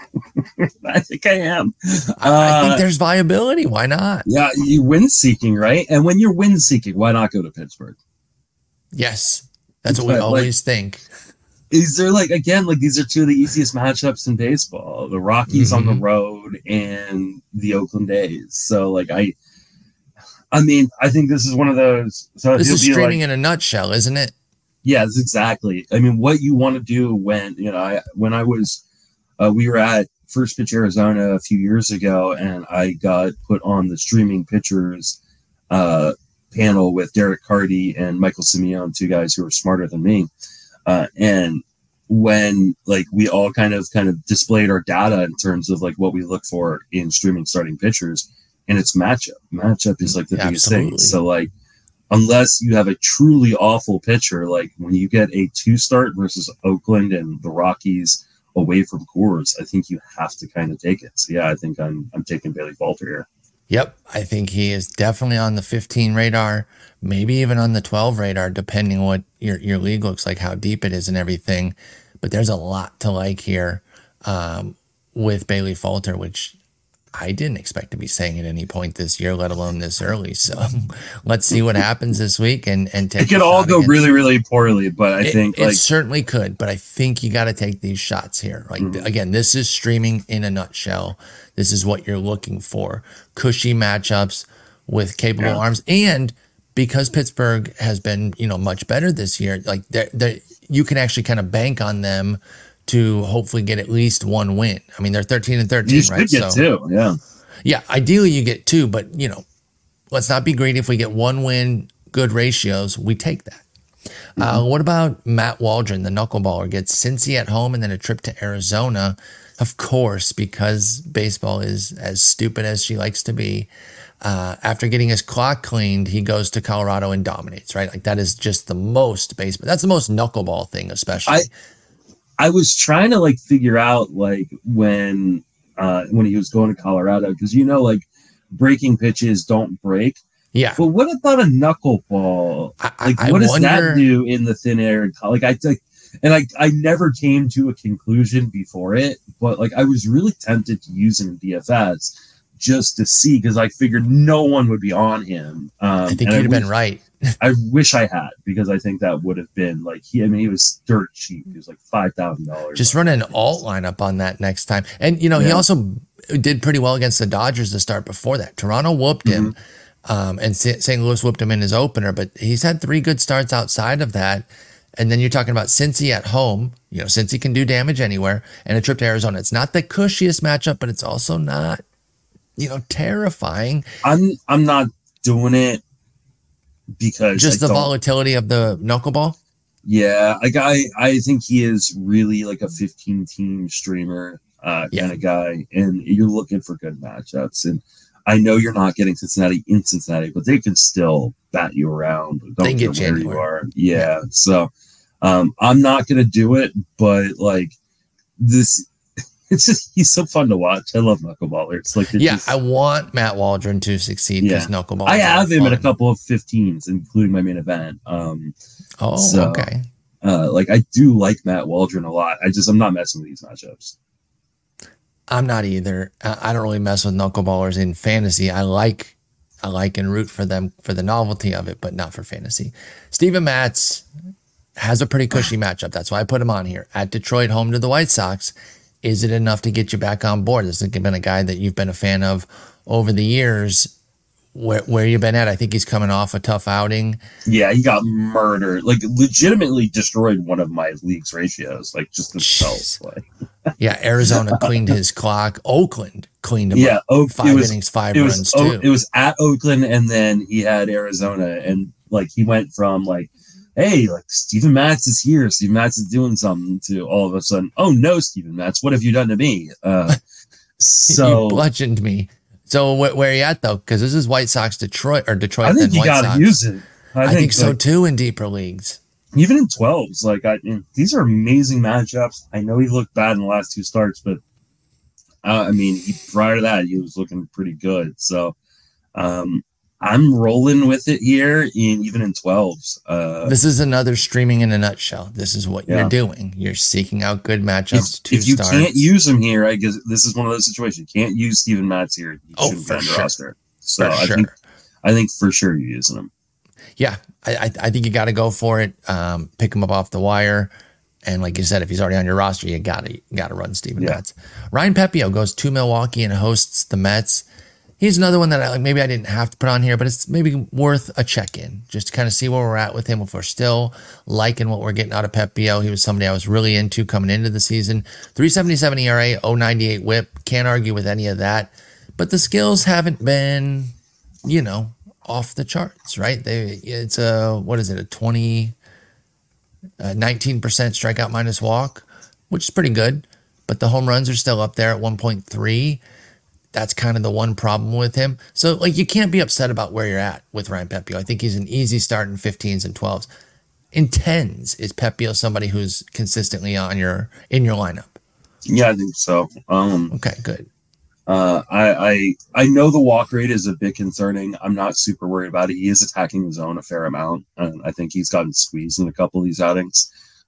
I think I am.
I, uh, I think there's viability. Why not?
Yeah, you win seeking, right? And when you're win seeking, why not go to Pittsburgh?
Yes, that's what we always like, think.
Is there like, again, like these are two of the easiest matchups in baseball, the Rockies mm-hmm. on the road and the Oakland A's. So like, I, I mean, I think this is one of those. So
this is streaming like, in a nutshell, isn't it?
Yes, exactly. I mean, what you want to do when, you know, I, when I was, uh, we were at First Pitch Arizona a few years ago and I got put on the streaming pitchers, uh, panel with Derek Carty and Michael Simeone, two guys who are smarter than me. Uh, and when like we all kind of kind of displayed our data in terms of like what we look for in streaming starting pitchers, and it's matchup. Matchup is like the yeah, biggest absolutely. thing. So like, unless you have a truly awful pitcher, like when you get a two start versus Oakland and the Rockies away from Coors, I think you have to kind of take it. So yeah, I think I'm I'm taking Bailey Falter here.
Yep, I think he is definitely on the fifteen radar, maybe even on the twelve radar, depending what your your league looks like, how deep it is and everything. But there's a lot to like here um, with Bailey Falter, which I didn't expect to be saying at any point this year, let alone this early. So let's see what happens this week. And, and take
it could all go against, really, really poorly, but I
it,
think
it
like,
certainly could, but I think you got to take these shots here. Like mm-hmm. again, this is streaming in a nutshell. This is what you're looking for. Cushy matchups with capable yeah. arms. And because Pittsburgh has been, you know, much better this year, like they're, they're, you can actually kind of bank on them to hopefully get at least one win. I mean, they're thirteen and thirteen,
you should
right?
Get so, two, yeah.
Yeah, ideally you get two, but, you know, let's not be greedy. If we get one win, good ratios, we take that. Mm-hmm. Uh, what about Matt Waldron, the knuckleballer, gets Cincy at home and then a trip to Arizona? Of course, because baseball is as stupid as she likes to be. Uh, after getting his clock cleaned, he goes to Colorado and dominates, right? Like that is just the most baseball. That's the most knuckleball thing, especially.
I, I was trying to like figure out like when uh, when he was going to Colorado, because you know like breaking pitches don't break.
Yeah.
But what about a knuckleball?
I,
like
I,
what
I
does
wonder...
that do in the thin air? Like I like. And I, I never came to a conclusion before it, but like I was really tempted to use him in D F S just to see, because I figured no one would be on him. Um,
I think you'd have been right.
I wish I had, because I think that would have been like he. I mean, he was dirt cheap. He was like five thousand dollars.
Just run an alt lineup on that next time, and you know yeah. he also did pretty well against the Dodgers to start before that. Toronto whooped him, mm-hmm. um, and Saint Louis whooped him in his opener, but he's had three good starts outside of that. And then you're talking about Cincy at home. You know, Cincy can do damage anywhere. And a trip to Arizona. It's not the cushiest matchup, but it's also not, you know, terrifying.
I'm I'm not doing it because
just
I
the volatility of the knuckleball.
Yeah, like I I think he is really like a fifteen team streamer uh,
yeah.
kind of guy, and you're looking for good matchups. And I know you're not getting Cincinnati in Cincinnati, but they can still bat you around. Don't
they
care
get
where
you
are. Yeah, yeah. So um, I'm not gonna do it, but like this, it's just he's so fun to watch. I love knuckleballers. Like
yeah,
just,
I want Matt Waldron to succeed because yeah. knuckleball.
I have him fun. in a couple of fifteens, including my main event. Um,
oh,
so,
okay.
Uh, like I do like Matt Waldron a lot. I just I'm not messing with these matchups.
I'm not either. I don't really mess with knuckleballers in fantasy. I like, I like and root for them for the novelty of it, but not for fantasy. Steven Matz has a pretty cushy matchup. That's why I put him on here at Detroit, home to the White Sox. Is it enough to get you back on board? This has been a guy that you've been a fan of over the years. Where where you been at? I think he's coming off a tough outing.
Yeah, he got murdered. Like legitimately destroyed one of my league's ratios. Like just himself. Like.
Yeah, Arizona cleaned his clock. Oakland cleaned him
yeah,
up.
Oak,
Five
was,
innings, five
it
runs
was,
too.
It was at Oakland, and then he had Arizona, and like he went from like, hey, like Steven Matz is here. Steven Matz is doing something. To all of a sudden, oh no, Steven Matz, what have you done to me? Uh, so
you bludgeoned me. So wh- where are you at though? Because this is White Sox Detroit or Detroit.
I think
then
you
White
gotta
Sox.
use it.
I, I think, think so like, too in deeper leagues.
Even in twelves, like I, you know, these are amazing matchups. I know he looked bad in the last two starts, but uh, I mean, he, prior to that, he was looking pretty good. So um, I'm rolling with it here, in even in twelves. Uh,
this is another streaming in a nutshell. This is what yeah. you're doing. You're seeking out good matchups.
If,
two
if you
starts.
can't use him here, I guess this is one of those situations. You can't use Steven Matz here. You
oh,
shouldn't
for
be on the
sure.
roster. So
for
I
sure.
think I think for sure you're using him.
Yeah, I, I, I think you got to go for it. Um, pick him up off the wire. And like you said, if he's already on your roster, you got to got to run Steven yeah. Matz. Ryan Pepiot goes to Milwaukee and hosts the Mets. He's another one that I like. Maybe I didn't have to put on here, but it's maybe worth a check-in just to kind of see where we're at with him. If we're still liking what we're getting out of Pepiot, he was somebody I was really into coming into the season. three seventy-seven E R A, oh ninety-eight whip. Can't argue with any of that. But the skills haven't been, you know, off the charts, right? They it's a what is it a twenty. Uh, nineteen percent strikeout minus walk, which is pretty good, but the home runs are still up there at one point three. That's kind of the one problem with him. So, like, you can't be upset about where you're at with Ryan Pepiot. I think he's an easy start in fifteens and twelves. In tens, is Pepiot somebody who's consistently on your in your lineup?
Yeah, I think so. Um,
okay, good.
Uh, I, I I know the walk rate is a bit concerning. I'm not super worried about it. He is attacking the zone a fair amount, and I think he's gotten squeezed in a couple of these outings.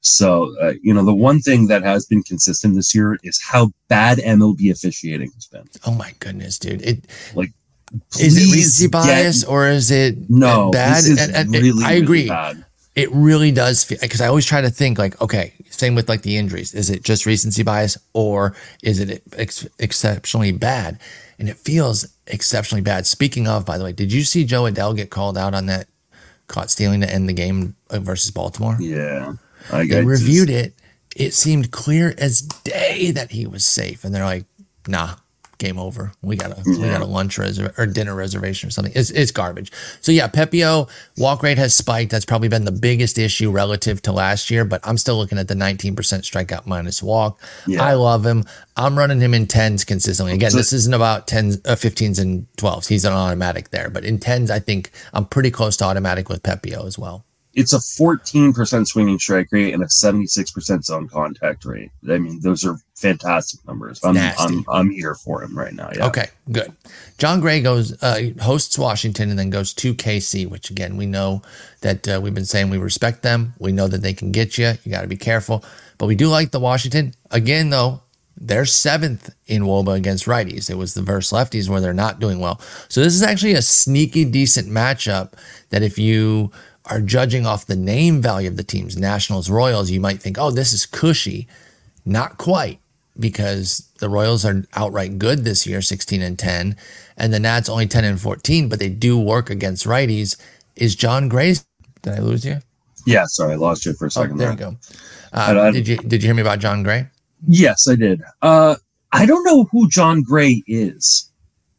So, uh, you know, the one thing that has been consistent this year is how bad M L B officiating has been.
Oh my goodness, dude! It
like
is it recency bias get, or is it
no
bad?
This is
and, and,
really,
I agree.
Really bad.
It really does feel, because I always try to think like, okay, same with like the injuries. Is it just recency bias or is it ex- exceptionally bad? And it feels exceptionally bad. Speaking of, by the way, did you see Joe Adell get called out on that caught stealing to end the game versus Baltimore?
Yeah.
I they reviewed just... it. It seemed clear as day that he was safe. And they're like, nah. Game over. We got a yeah. we got a lunch reserv- or dinner reservation or something. It's it's garbage. So yeah, Pepiot walk rate has spiked. That's probably been the biggest issue relative to last year. But I'm still looking at the nineteen percent strikeout minus walk. Yeah. I love him. I'm running him in tens consistently. Again, so, this isn't about tens, uh, fifteens, and twelves. He's an automatic there. But in tens, I think I'm pretty close to automatic with Pepiot as well.
It's a fourteen percent swinging strike rate and a seventy-six percent zone contact rate. I mean, those are fantastic numbers. I'm I'm, I'm here for him right now. Yeah.
Okay, good. Jon Gray goes uh, hosts Washington and then goes to K C, which again we know that uh, we've been saying we respect them. We know that they can get you. You got to be careful, but we do like the Washington. Again, though, they're seventh in W O B A against righties. It was the versus lefties where they're not doing well. So this is actually a sneaky decent matchup that if you are judging off the name value of the teams, Nationals, Royals, you might think, oh, this is cushy. Not quite, because the Royals are outright good this year, sixteen and ten, and the Nats only ten and fourteen, but they do work against righties. Is Jon Gray? Did I lose you?
Yeah, sorry, I lost you for a second.
Oh, there you go. Uh, I, I, did you did you hear me about Jon Gray?
Yes, I did. Uh, I don't know who Jon Gray is.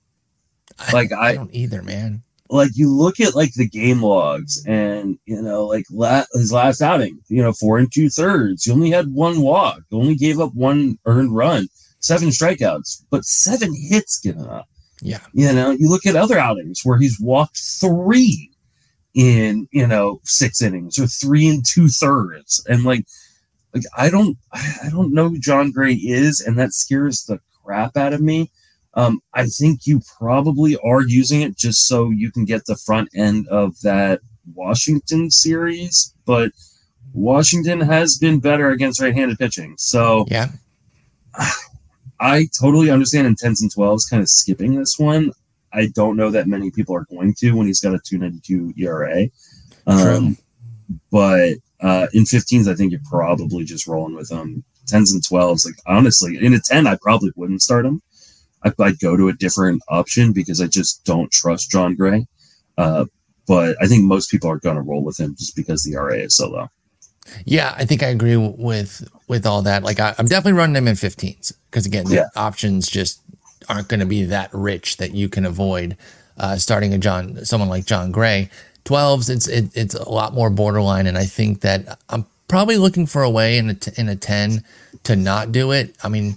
Like
I,
I,
I don't either, man.
Like you look at like the game logs and, you know, like la- his last outing, you know, four and two thirds, he only had one walk, only gave up one earned run, seven strikeouts, but seven hits given up.
Yeah.
You know, you look at other outings where he's walked three in, you know, six innings or three and two thirds. And like, like, I don't, I don't know who Jon Gray is. And that scares the crap out of me. Um, I think you probably are using it just so you can get the front end of that Washington series, but Washington has been better against right-handed pitching. So
yeah,
I totally understand in tens and twelves kind of skipping this one. I don't know that many people are going to when he's got a two ninety-two E R A. Um, True. But uh, in fifteens, I think you're probably just rolling with him. tens and twelves, like honestly, in a ten, I probably wouldn't start him. I'd go to a different option because I just don't trust Jon Gray. Uh, but I think most people are going to roll with him just because the R A is so low.
Yeah, I think I agree with with all that. Like I, I'm definitely running him in fifteens because again, the yeah. options just aren't going to be that rich that you can avoid uh, starting a John, someone like Jon Gray. twelves, it's it, it's a lot more borderline, and I think that I'm probably looking for a way in a t- in a ten to not do it. I mean.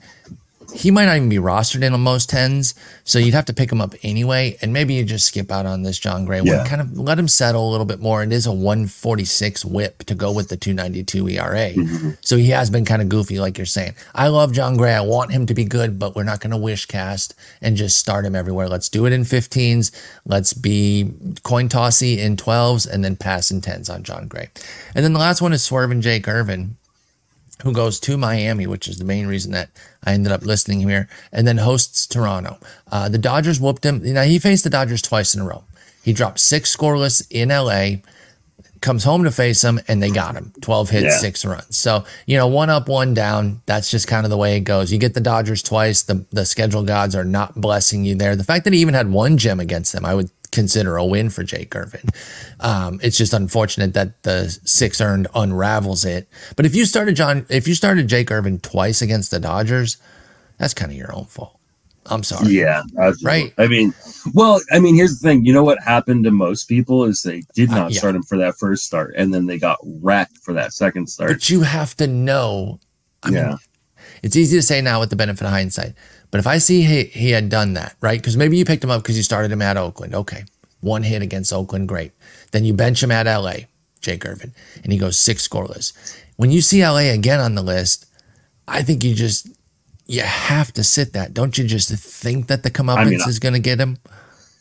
He might not even be rostered in on most tens, so you'd have to pick him up anyway, and maybe you just skip out on this Jon Gray
yeah.
one. Kind of let him settle a little bit more. It is a one forty-six whip to go with the two ninety-two E R A, mm-hmm. so he has been kind of goofy, like you're saying. I love Jon Gray. I want him to be good, but we're not going to wish cast and just start him everywhere. Let's do it in fifteens. Let's be coin tossy in twelves, and then pass in tens on Jon Gray. And then the last one is Swervin' Jake Irvin, who goes to Miami, which is the main reason that I ended up listening here, and then hosts Toronto. Uh, the Dodgers whooped him. You know, he faced the Dodgers twice in a row. He dropped six scoreless in L A, comes home to face them, and they got him. twelve hits, yeah. six runs. So, you know, one up, one down. That's just kind of the way it goes. You get the Dodgers twice. The, the schedule gods are not blessing you there. The fact that he even had one gem against them, I would consider a win for Jake Irvin. Um, it's just unfortunate that the six earned unravels it. But if you started John, if you started Jake Irvin twice against the Dodgers, that's kind of your own fault. I'm sorry.
Yeah. Absolutely.
Right.
I mean, well, I mean, here's the thing. You know what happened to most people is they did not uh, yeah. start him for that first start, and then they got wrecked for that second start.
But you have to know. I yeah. mean, it's easy to say now with the benefit of hindsight. But if I see he, he had done that, right? Because maybe you picked him up because you started him at Oakland. Okay. One hit against Oakland, great. Then you bench him at L A, Jake Irvin, and he goes six scoreless. When you see L A again on the list, I think you just, you have to sit that. Don't you just think that the comeuppance I mean, is going to get him?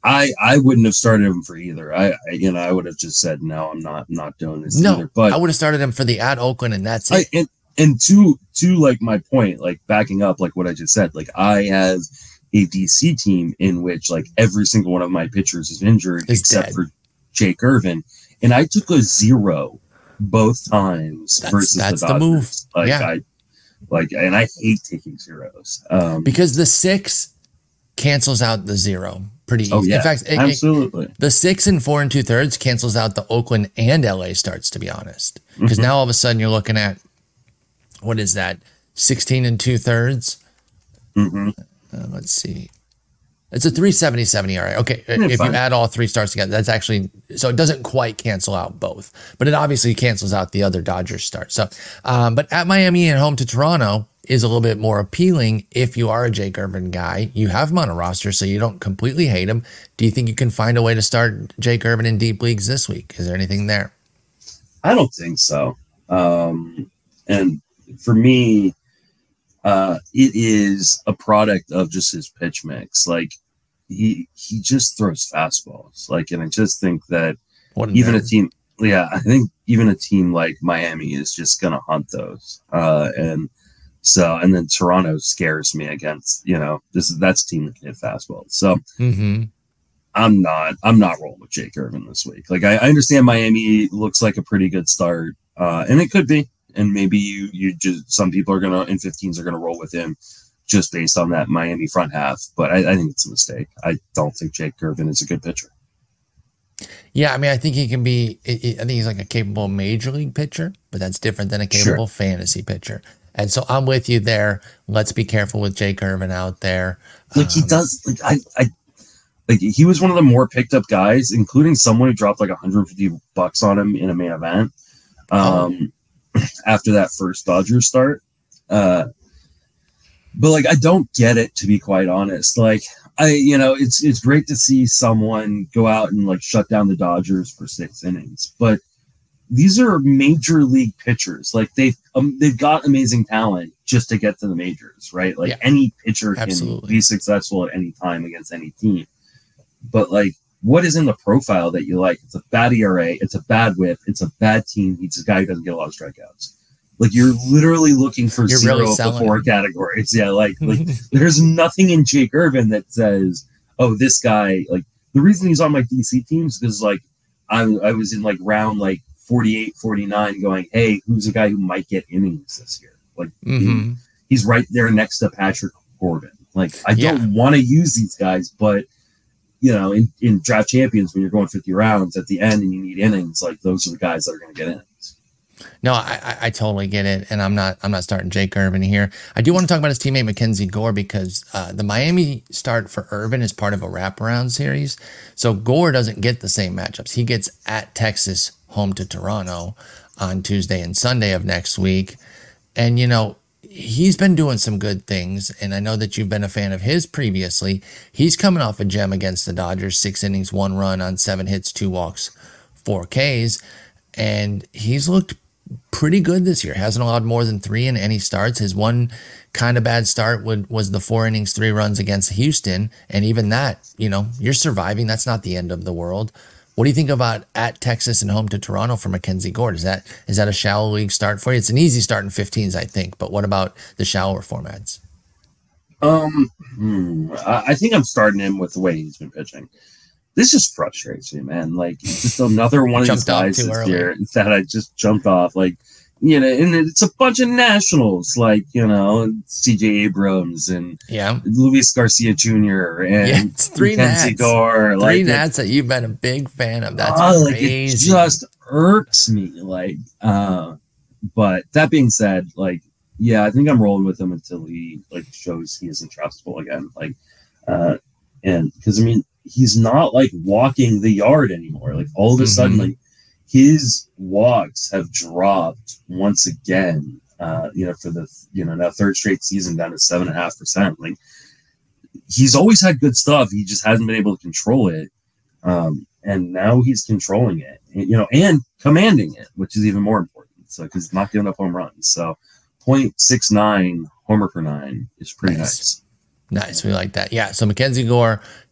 I I wouldn't have started him for either. I, I you know I would have just said no, I'm not I'm not doing this
no,
either. But
I would have started him for the at Oakland, and that's it.
I, and and to to like my point, like backing up, like what I just said, like I have a D C team in which like every single one of my pitchers is injured
Is
except
dead.
for Jake Irvin, and I took a zero both times
That's,
versus
that's
the
the
Dodgers.
move.
Like
yeah,
I like, and I hate taking zeros um,
because the six cancels out the zero pretty easy.
Oh yeah,
in fact, it,
absolutely.
It, the six and four and two thirds cancels out the Oakland and L A starts. To be honest, because
Mm-hmm.
now all of a sudden you're looking at what is that? Sixteen and two thirds.
Mm-hmm.
Uh, let's see. It's a three seventy-seven E R A. Okay,
Yeah,
if
fine.
you add all three starts together, that's actually so it doesn't quite cancel out both, but it obviously cancels out the other Dodgers start. So, um, but at Miami and home to Toronto is a little bit more appealing if you are a Jake Irvin guy. You have him on a roster, so you don't completely hate him. Do you think you can find a way to start Jake Irvin in deep leagues this week? Is there anything there?
I don't think so. Um, and for me, uh, it is a product of just his pitch mix. Like he he just throws fastballs. Like, and I just think that
What an
even a
nerd.
team, yeah, I think even a team like Miami is just gonna hunt those. Uh, and so, and then Toronto scares me against, you know, this is that's a team that can hit fastballs. So
Mm-hmm.
I'm not I'm not rolling with Jake Irvin this week. Like I, I understand Miami looks like a pretty good start, uh, and it could be. And maybe you you just some people are gonna in fifteens are gonna roll with him just based on that Miami front half. But I, I think it's a mistake. I don't think Jake Irvin is a good pitcher.
Yeah, I mean, I think he can be. I I think he's like a capable major league pitcher, but that's different than a capable
Sure.
fantasy pitcher. And so I'm with you there. Let's be careful with Jake Irvin out there.
Like he
Um,
does. Like I I like he was one of the more picked up guys, including someone who dropped like one hundred fifty bucks on him in a main event. Um, after that first Dodgers start. Uh, but like, I don't get it, to be quite honest. Like I, you know, it's, it's great to see someone go out and like shut down the Dodgers for six innings, but these are major league pitchers. Like they've, um, they've got amazing talent just to get to the majors, right? Like
Yeah,
any pitcher can
absolutely.
be successful at any time against any team. But like, what is in the profile that you like? It's a bad E R A. It's a bad whip. It's a bad team. He's a guy who doesn't get a lot of strikeouts. Like you're literally looking for
You're
zero
really
of the
selling
four
him.
categories. Yeah, like like there's nothing in Jake Irvin that says, "Oh, this guy." Like the reason he's on my D C teams is like I I was in like round like forty-eight, forty-nine, going, "Hey, who's a guy who might get innings this year?" Like
Mhm.
he's right there next to Patrick Corbin. Like I
Yeah.
don't want to use these guys, but you know, in, in draft champions, when you're going fifty rounds at the end and you need innings, like those are the guys that are going to get innings.
No, I, I, I totally get it, and I'm not I'm not starting Jake Irvin here. I do want to talk about his teammate Mackenzie Gore because uh, the Miami start for Irvin is part of a wraparound series, so Gore doesn't get the same matchups. He gets at Texas, home to Toronto on Tuesday and Sunday of next week, and you know he's been doing some good things, and I know that you've been a fan of his previously. He's coming off a gem against the Dodgers, six innings, one run on seven hits, two walks, four Ks, and he's looked pretty good this year. Hasn't allowed more than three in any starts. His one kind of bad start would, was the four innings, three runs against Houston, and even that, you know, you're surviving. That's not the end of the world. What do you think about at Texas and home to Toronto for Mackenzie Gore? Is that is that a shallow league start for you? It's an easy start in fifteens, I think. But what about the shallower formats?
Um, hmm, I, I think I'm starting him with the way he's been pitching. This just frustrates me, man. Like it's just another one of these
Jumped off
guys
too
this
early.
year that I just jumped off. Like you know, and it's a bunch of nationals, like you know, C J Abrams and
Yeah,
Luis Garcia Junior and
Yeah, it's three
Mackenzie
Nats.
Gore.
three
Like,
Nats that you've been a big fan of. That's
oh, like it
crazy.
just irks me. Like, uh, but that being said, like, yeah, I think I'm rolling with him until he like shows he isn't trustable again. Like, uh, and because I mean, he's not like walking the yard anymore. Like all of a
Mhm.
sudden, like his walks have dropped once again. Uh, you know, for the you know now third straight season down to seven and a half percent. Like he's always had good stuff. He just hasn't been able to control it. Um, and now he's controlling it, and, you know, and commanding it, which is even more important. So because he's not giving up home runs. So point six nine homer per nine is pretty
Nice.
nice.
Nice. We like that. Yeah. So Mackenzie Gore,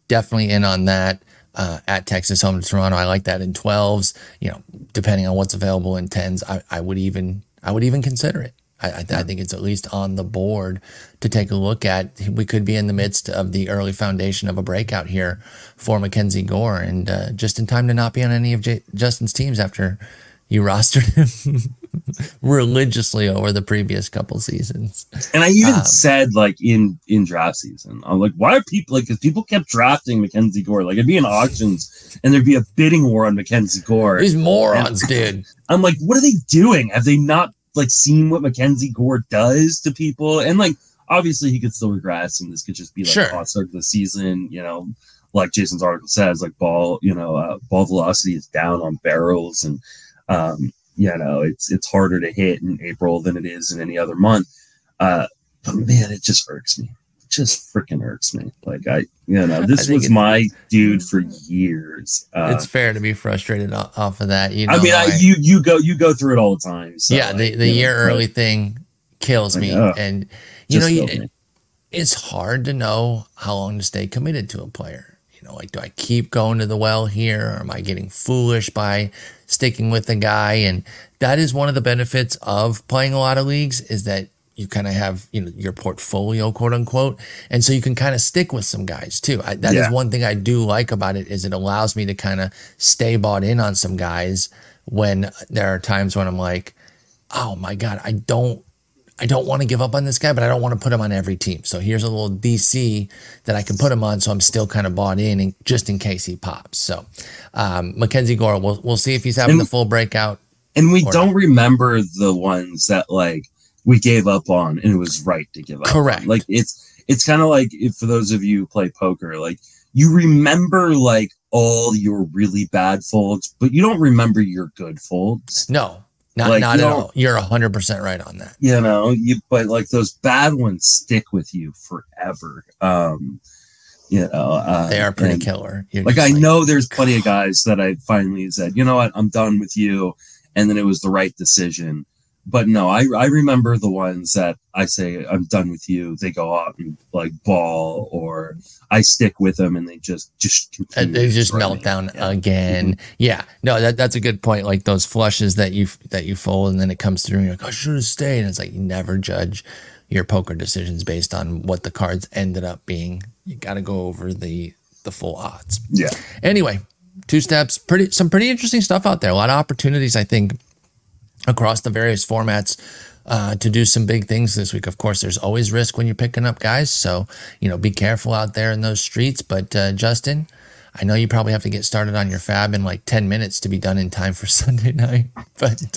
definitely in on that. Uh, at Texas home to Toronto, I like that in twelves. You know, depending on what's available in tens, I, I would even I would even consider it. I, I, I think it's at least on the board to take a look at. We could be in the midst of the early foundation of a breakout here for Mackenzie Gore, and uh, just in time to not be on any of J- Justin's teams after you rostered him religiously over the previous couple seasons.
And I even um, said, like, in, in draft season, I'm like, why are people, like, because people kept drafting Mackenzie Gore. Like, it'd be in auctions, and there'd be a bidding war on Mackenzie Gore.
These morons, dude.
I'm like, what are they doing? Have they not, like, seen what Mackenzie Gore does to people? And, like, obviously he could still regress, and this could just be, like,
sure.
a hot start of the season, you know, like Jason's article says, like, ball, you know, uh, ball velocity is down on barrels, and, um, you know, it's it's harder to hit in April than it is in any other month. Uh, but man, it just irks me. It just freaking irks me. Like I, you know, this was my dude for years. Uh,
it's fair to be frustrated off of that. You know,
I mean, I, I, you you go you go through it all the time. So
yeah, the, the year know, early but, thing kills me, like, oh, and you know, you, it, it's hard to know how long to stay committed to a player. You know, like, do I keep going to the well here, or am I getting foolish by sticking with the guy? And that is one of the benefits of playing a lot of leagues, is that you kind of have, you know, your portfolio, quote unquote. And so you can kind of stick with some guys too. I, that yeah. is one thing I do like about it, is it allows me to kind of stay bought in on some guys when there are times when I'm like, oh my God, I don't, I don't want to give up on this guy, but I don't want to put him on every team. So here's a little D C that I can put him on, so I'm still kind of bought in, and just in case he pops. So um, Mackenzie Gore, we'll we'll see if he's having and, the full breakout.
And we don't not. remember the ones that, like, we gave up on, and it was right to give up.
Correct.
On. Like it's it's kind of like, if for those of you who play poker, like, you remember, like, all your really bad folds, but you don't remember your good folds.
No. Not, like, not at all. You're one hundred percent right on that.
You know, you but like those bad ones stick with you forever. Um, you know, uh,
they are pretty killer.
You're like, I like, know there's plenty of guys that I finally said, you know what, I'm done with you, and then it was the right decision. But no, I I remember the ones that I say, I'm done with you. They go out and, like, ball, or I stick with them and they just just
and they just melt down yeah. again. Mm-hmm. Yeah, no, that that's a good point. Like those flushes that you that you fold and then it comes through and you're like, I should have stayed. And it's like, you never judge your poker decisions based on what the cards ended up being. You got to go over the the full odds.
Yeah.
Anyway, two steps, pretty some pretty interesting stuff out there. A lot of opportunities, I think, across the various formats uh, to do some big things this week. Of course, there's always risk when you're picking up guys. So, you know, be careful out there in those streets. But uh, Justin, I know you probably have to get started on your fab in like ten minutes to be done in time for Sunday night. But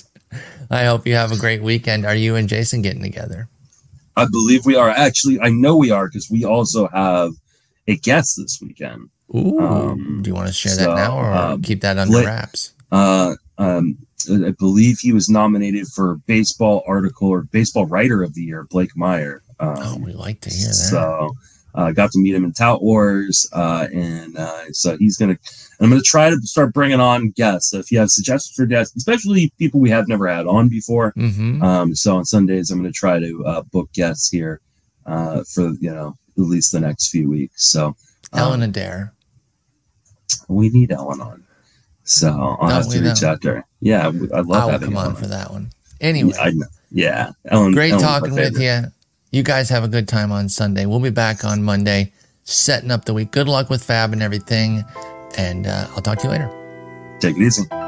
I hope you have a great weekend. Are you and Jason getting together?
I believe we are. Actually, I know we are, because we also have a guest this weekend.
Ooh, um, do you want to share so, that now, or uh, keep that under
Blake,
wraps?
Uh, um, I believe he was nominated for baseball article or baseball writer of the year, Blake Meyer. Um,
oh, we like to hear that.
So I uh, got to meet him in Tout Wars, uh, and uh, so he's gonna. I'm gonna try to start bringing on guests. So if you have suggestions for guests, especially people we have never had on before,
mm-hmm.
um, so on Sundays I'm gonna try to uh, book guests here uh, for you know at least the next few weeks. So
um, Ellen Adair,
we need Ellen on. So I'll Don't have to reach out to her. Yeah, I'd love
I'll
having
come on,
on
for that one. Anyway,
yeah, I know. yeah. Ellen,
great
Ellen's
talking with you. You guys have a good time on Sunday. We'll be back on Monday, setting up the week. Good luck with Fab and everything, and uh, I'll talk to you later.
Take it easy.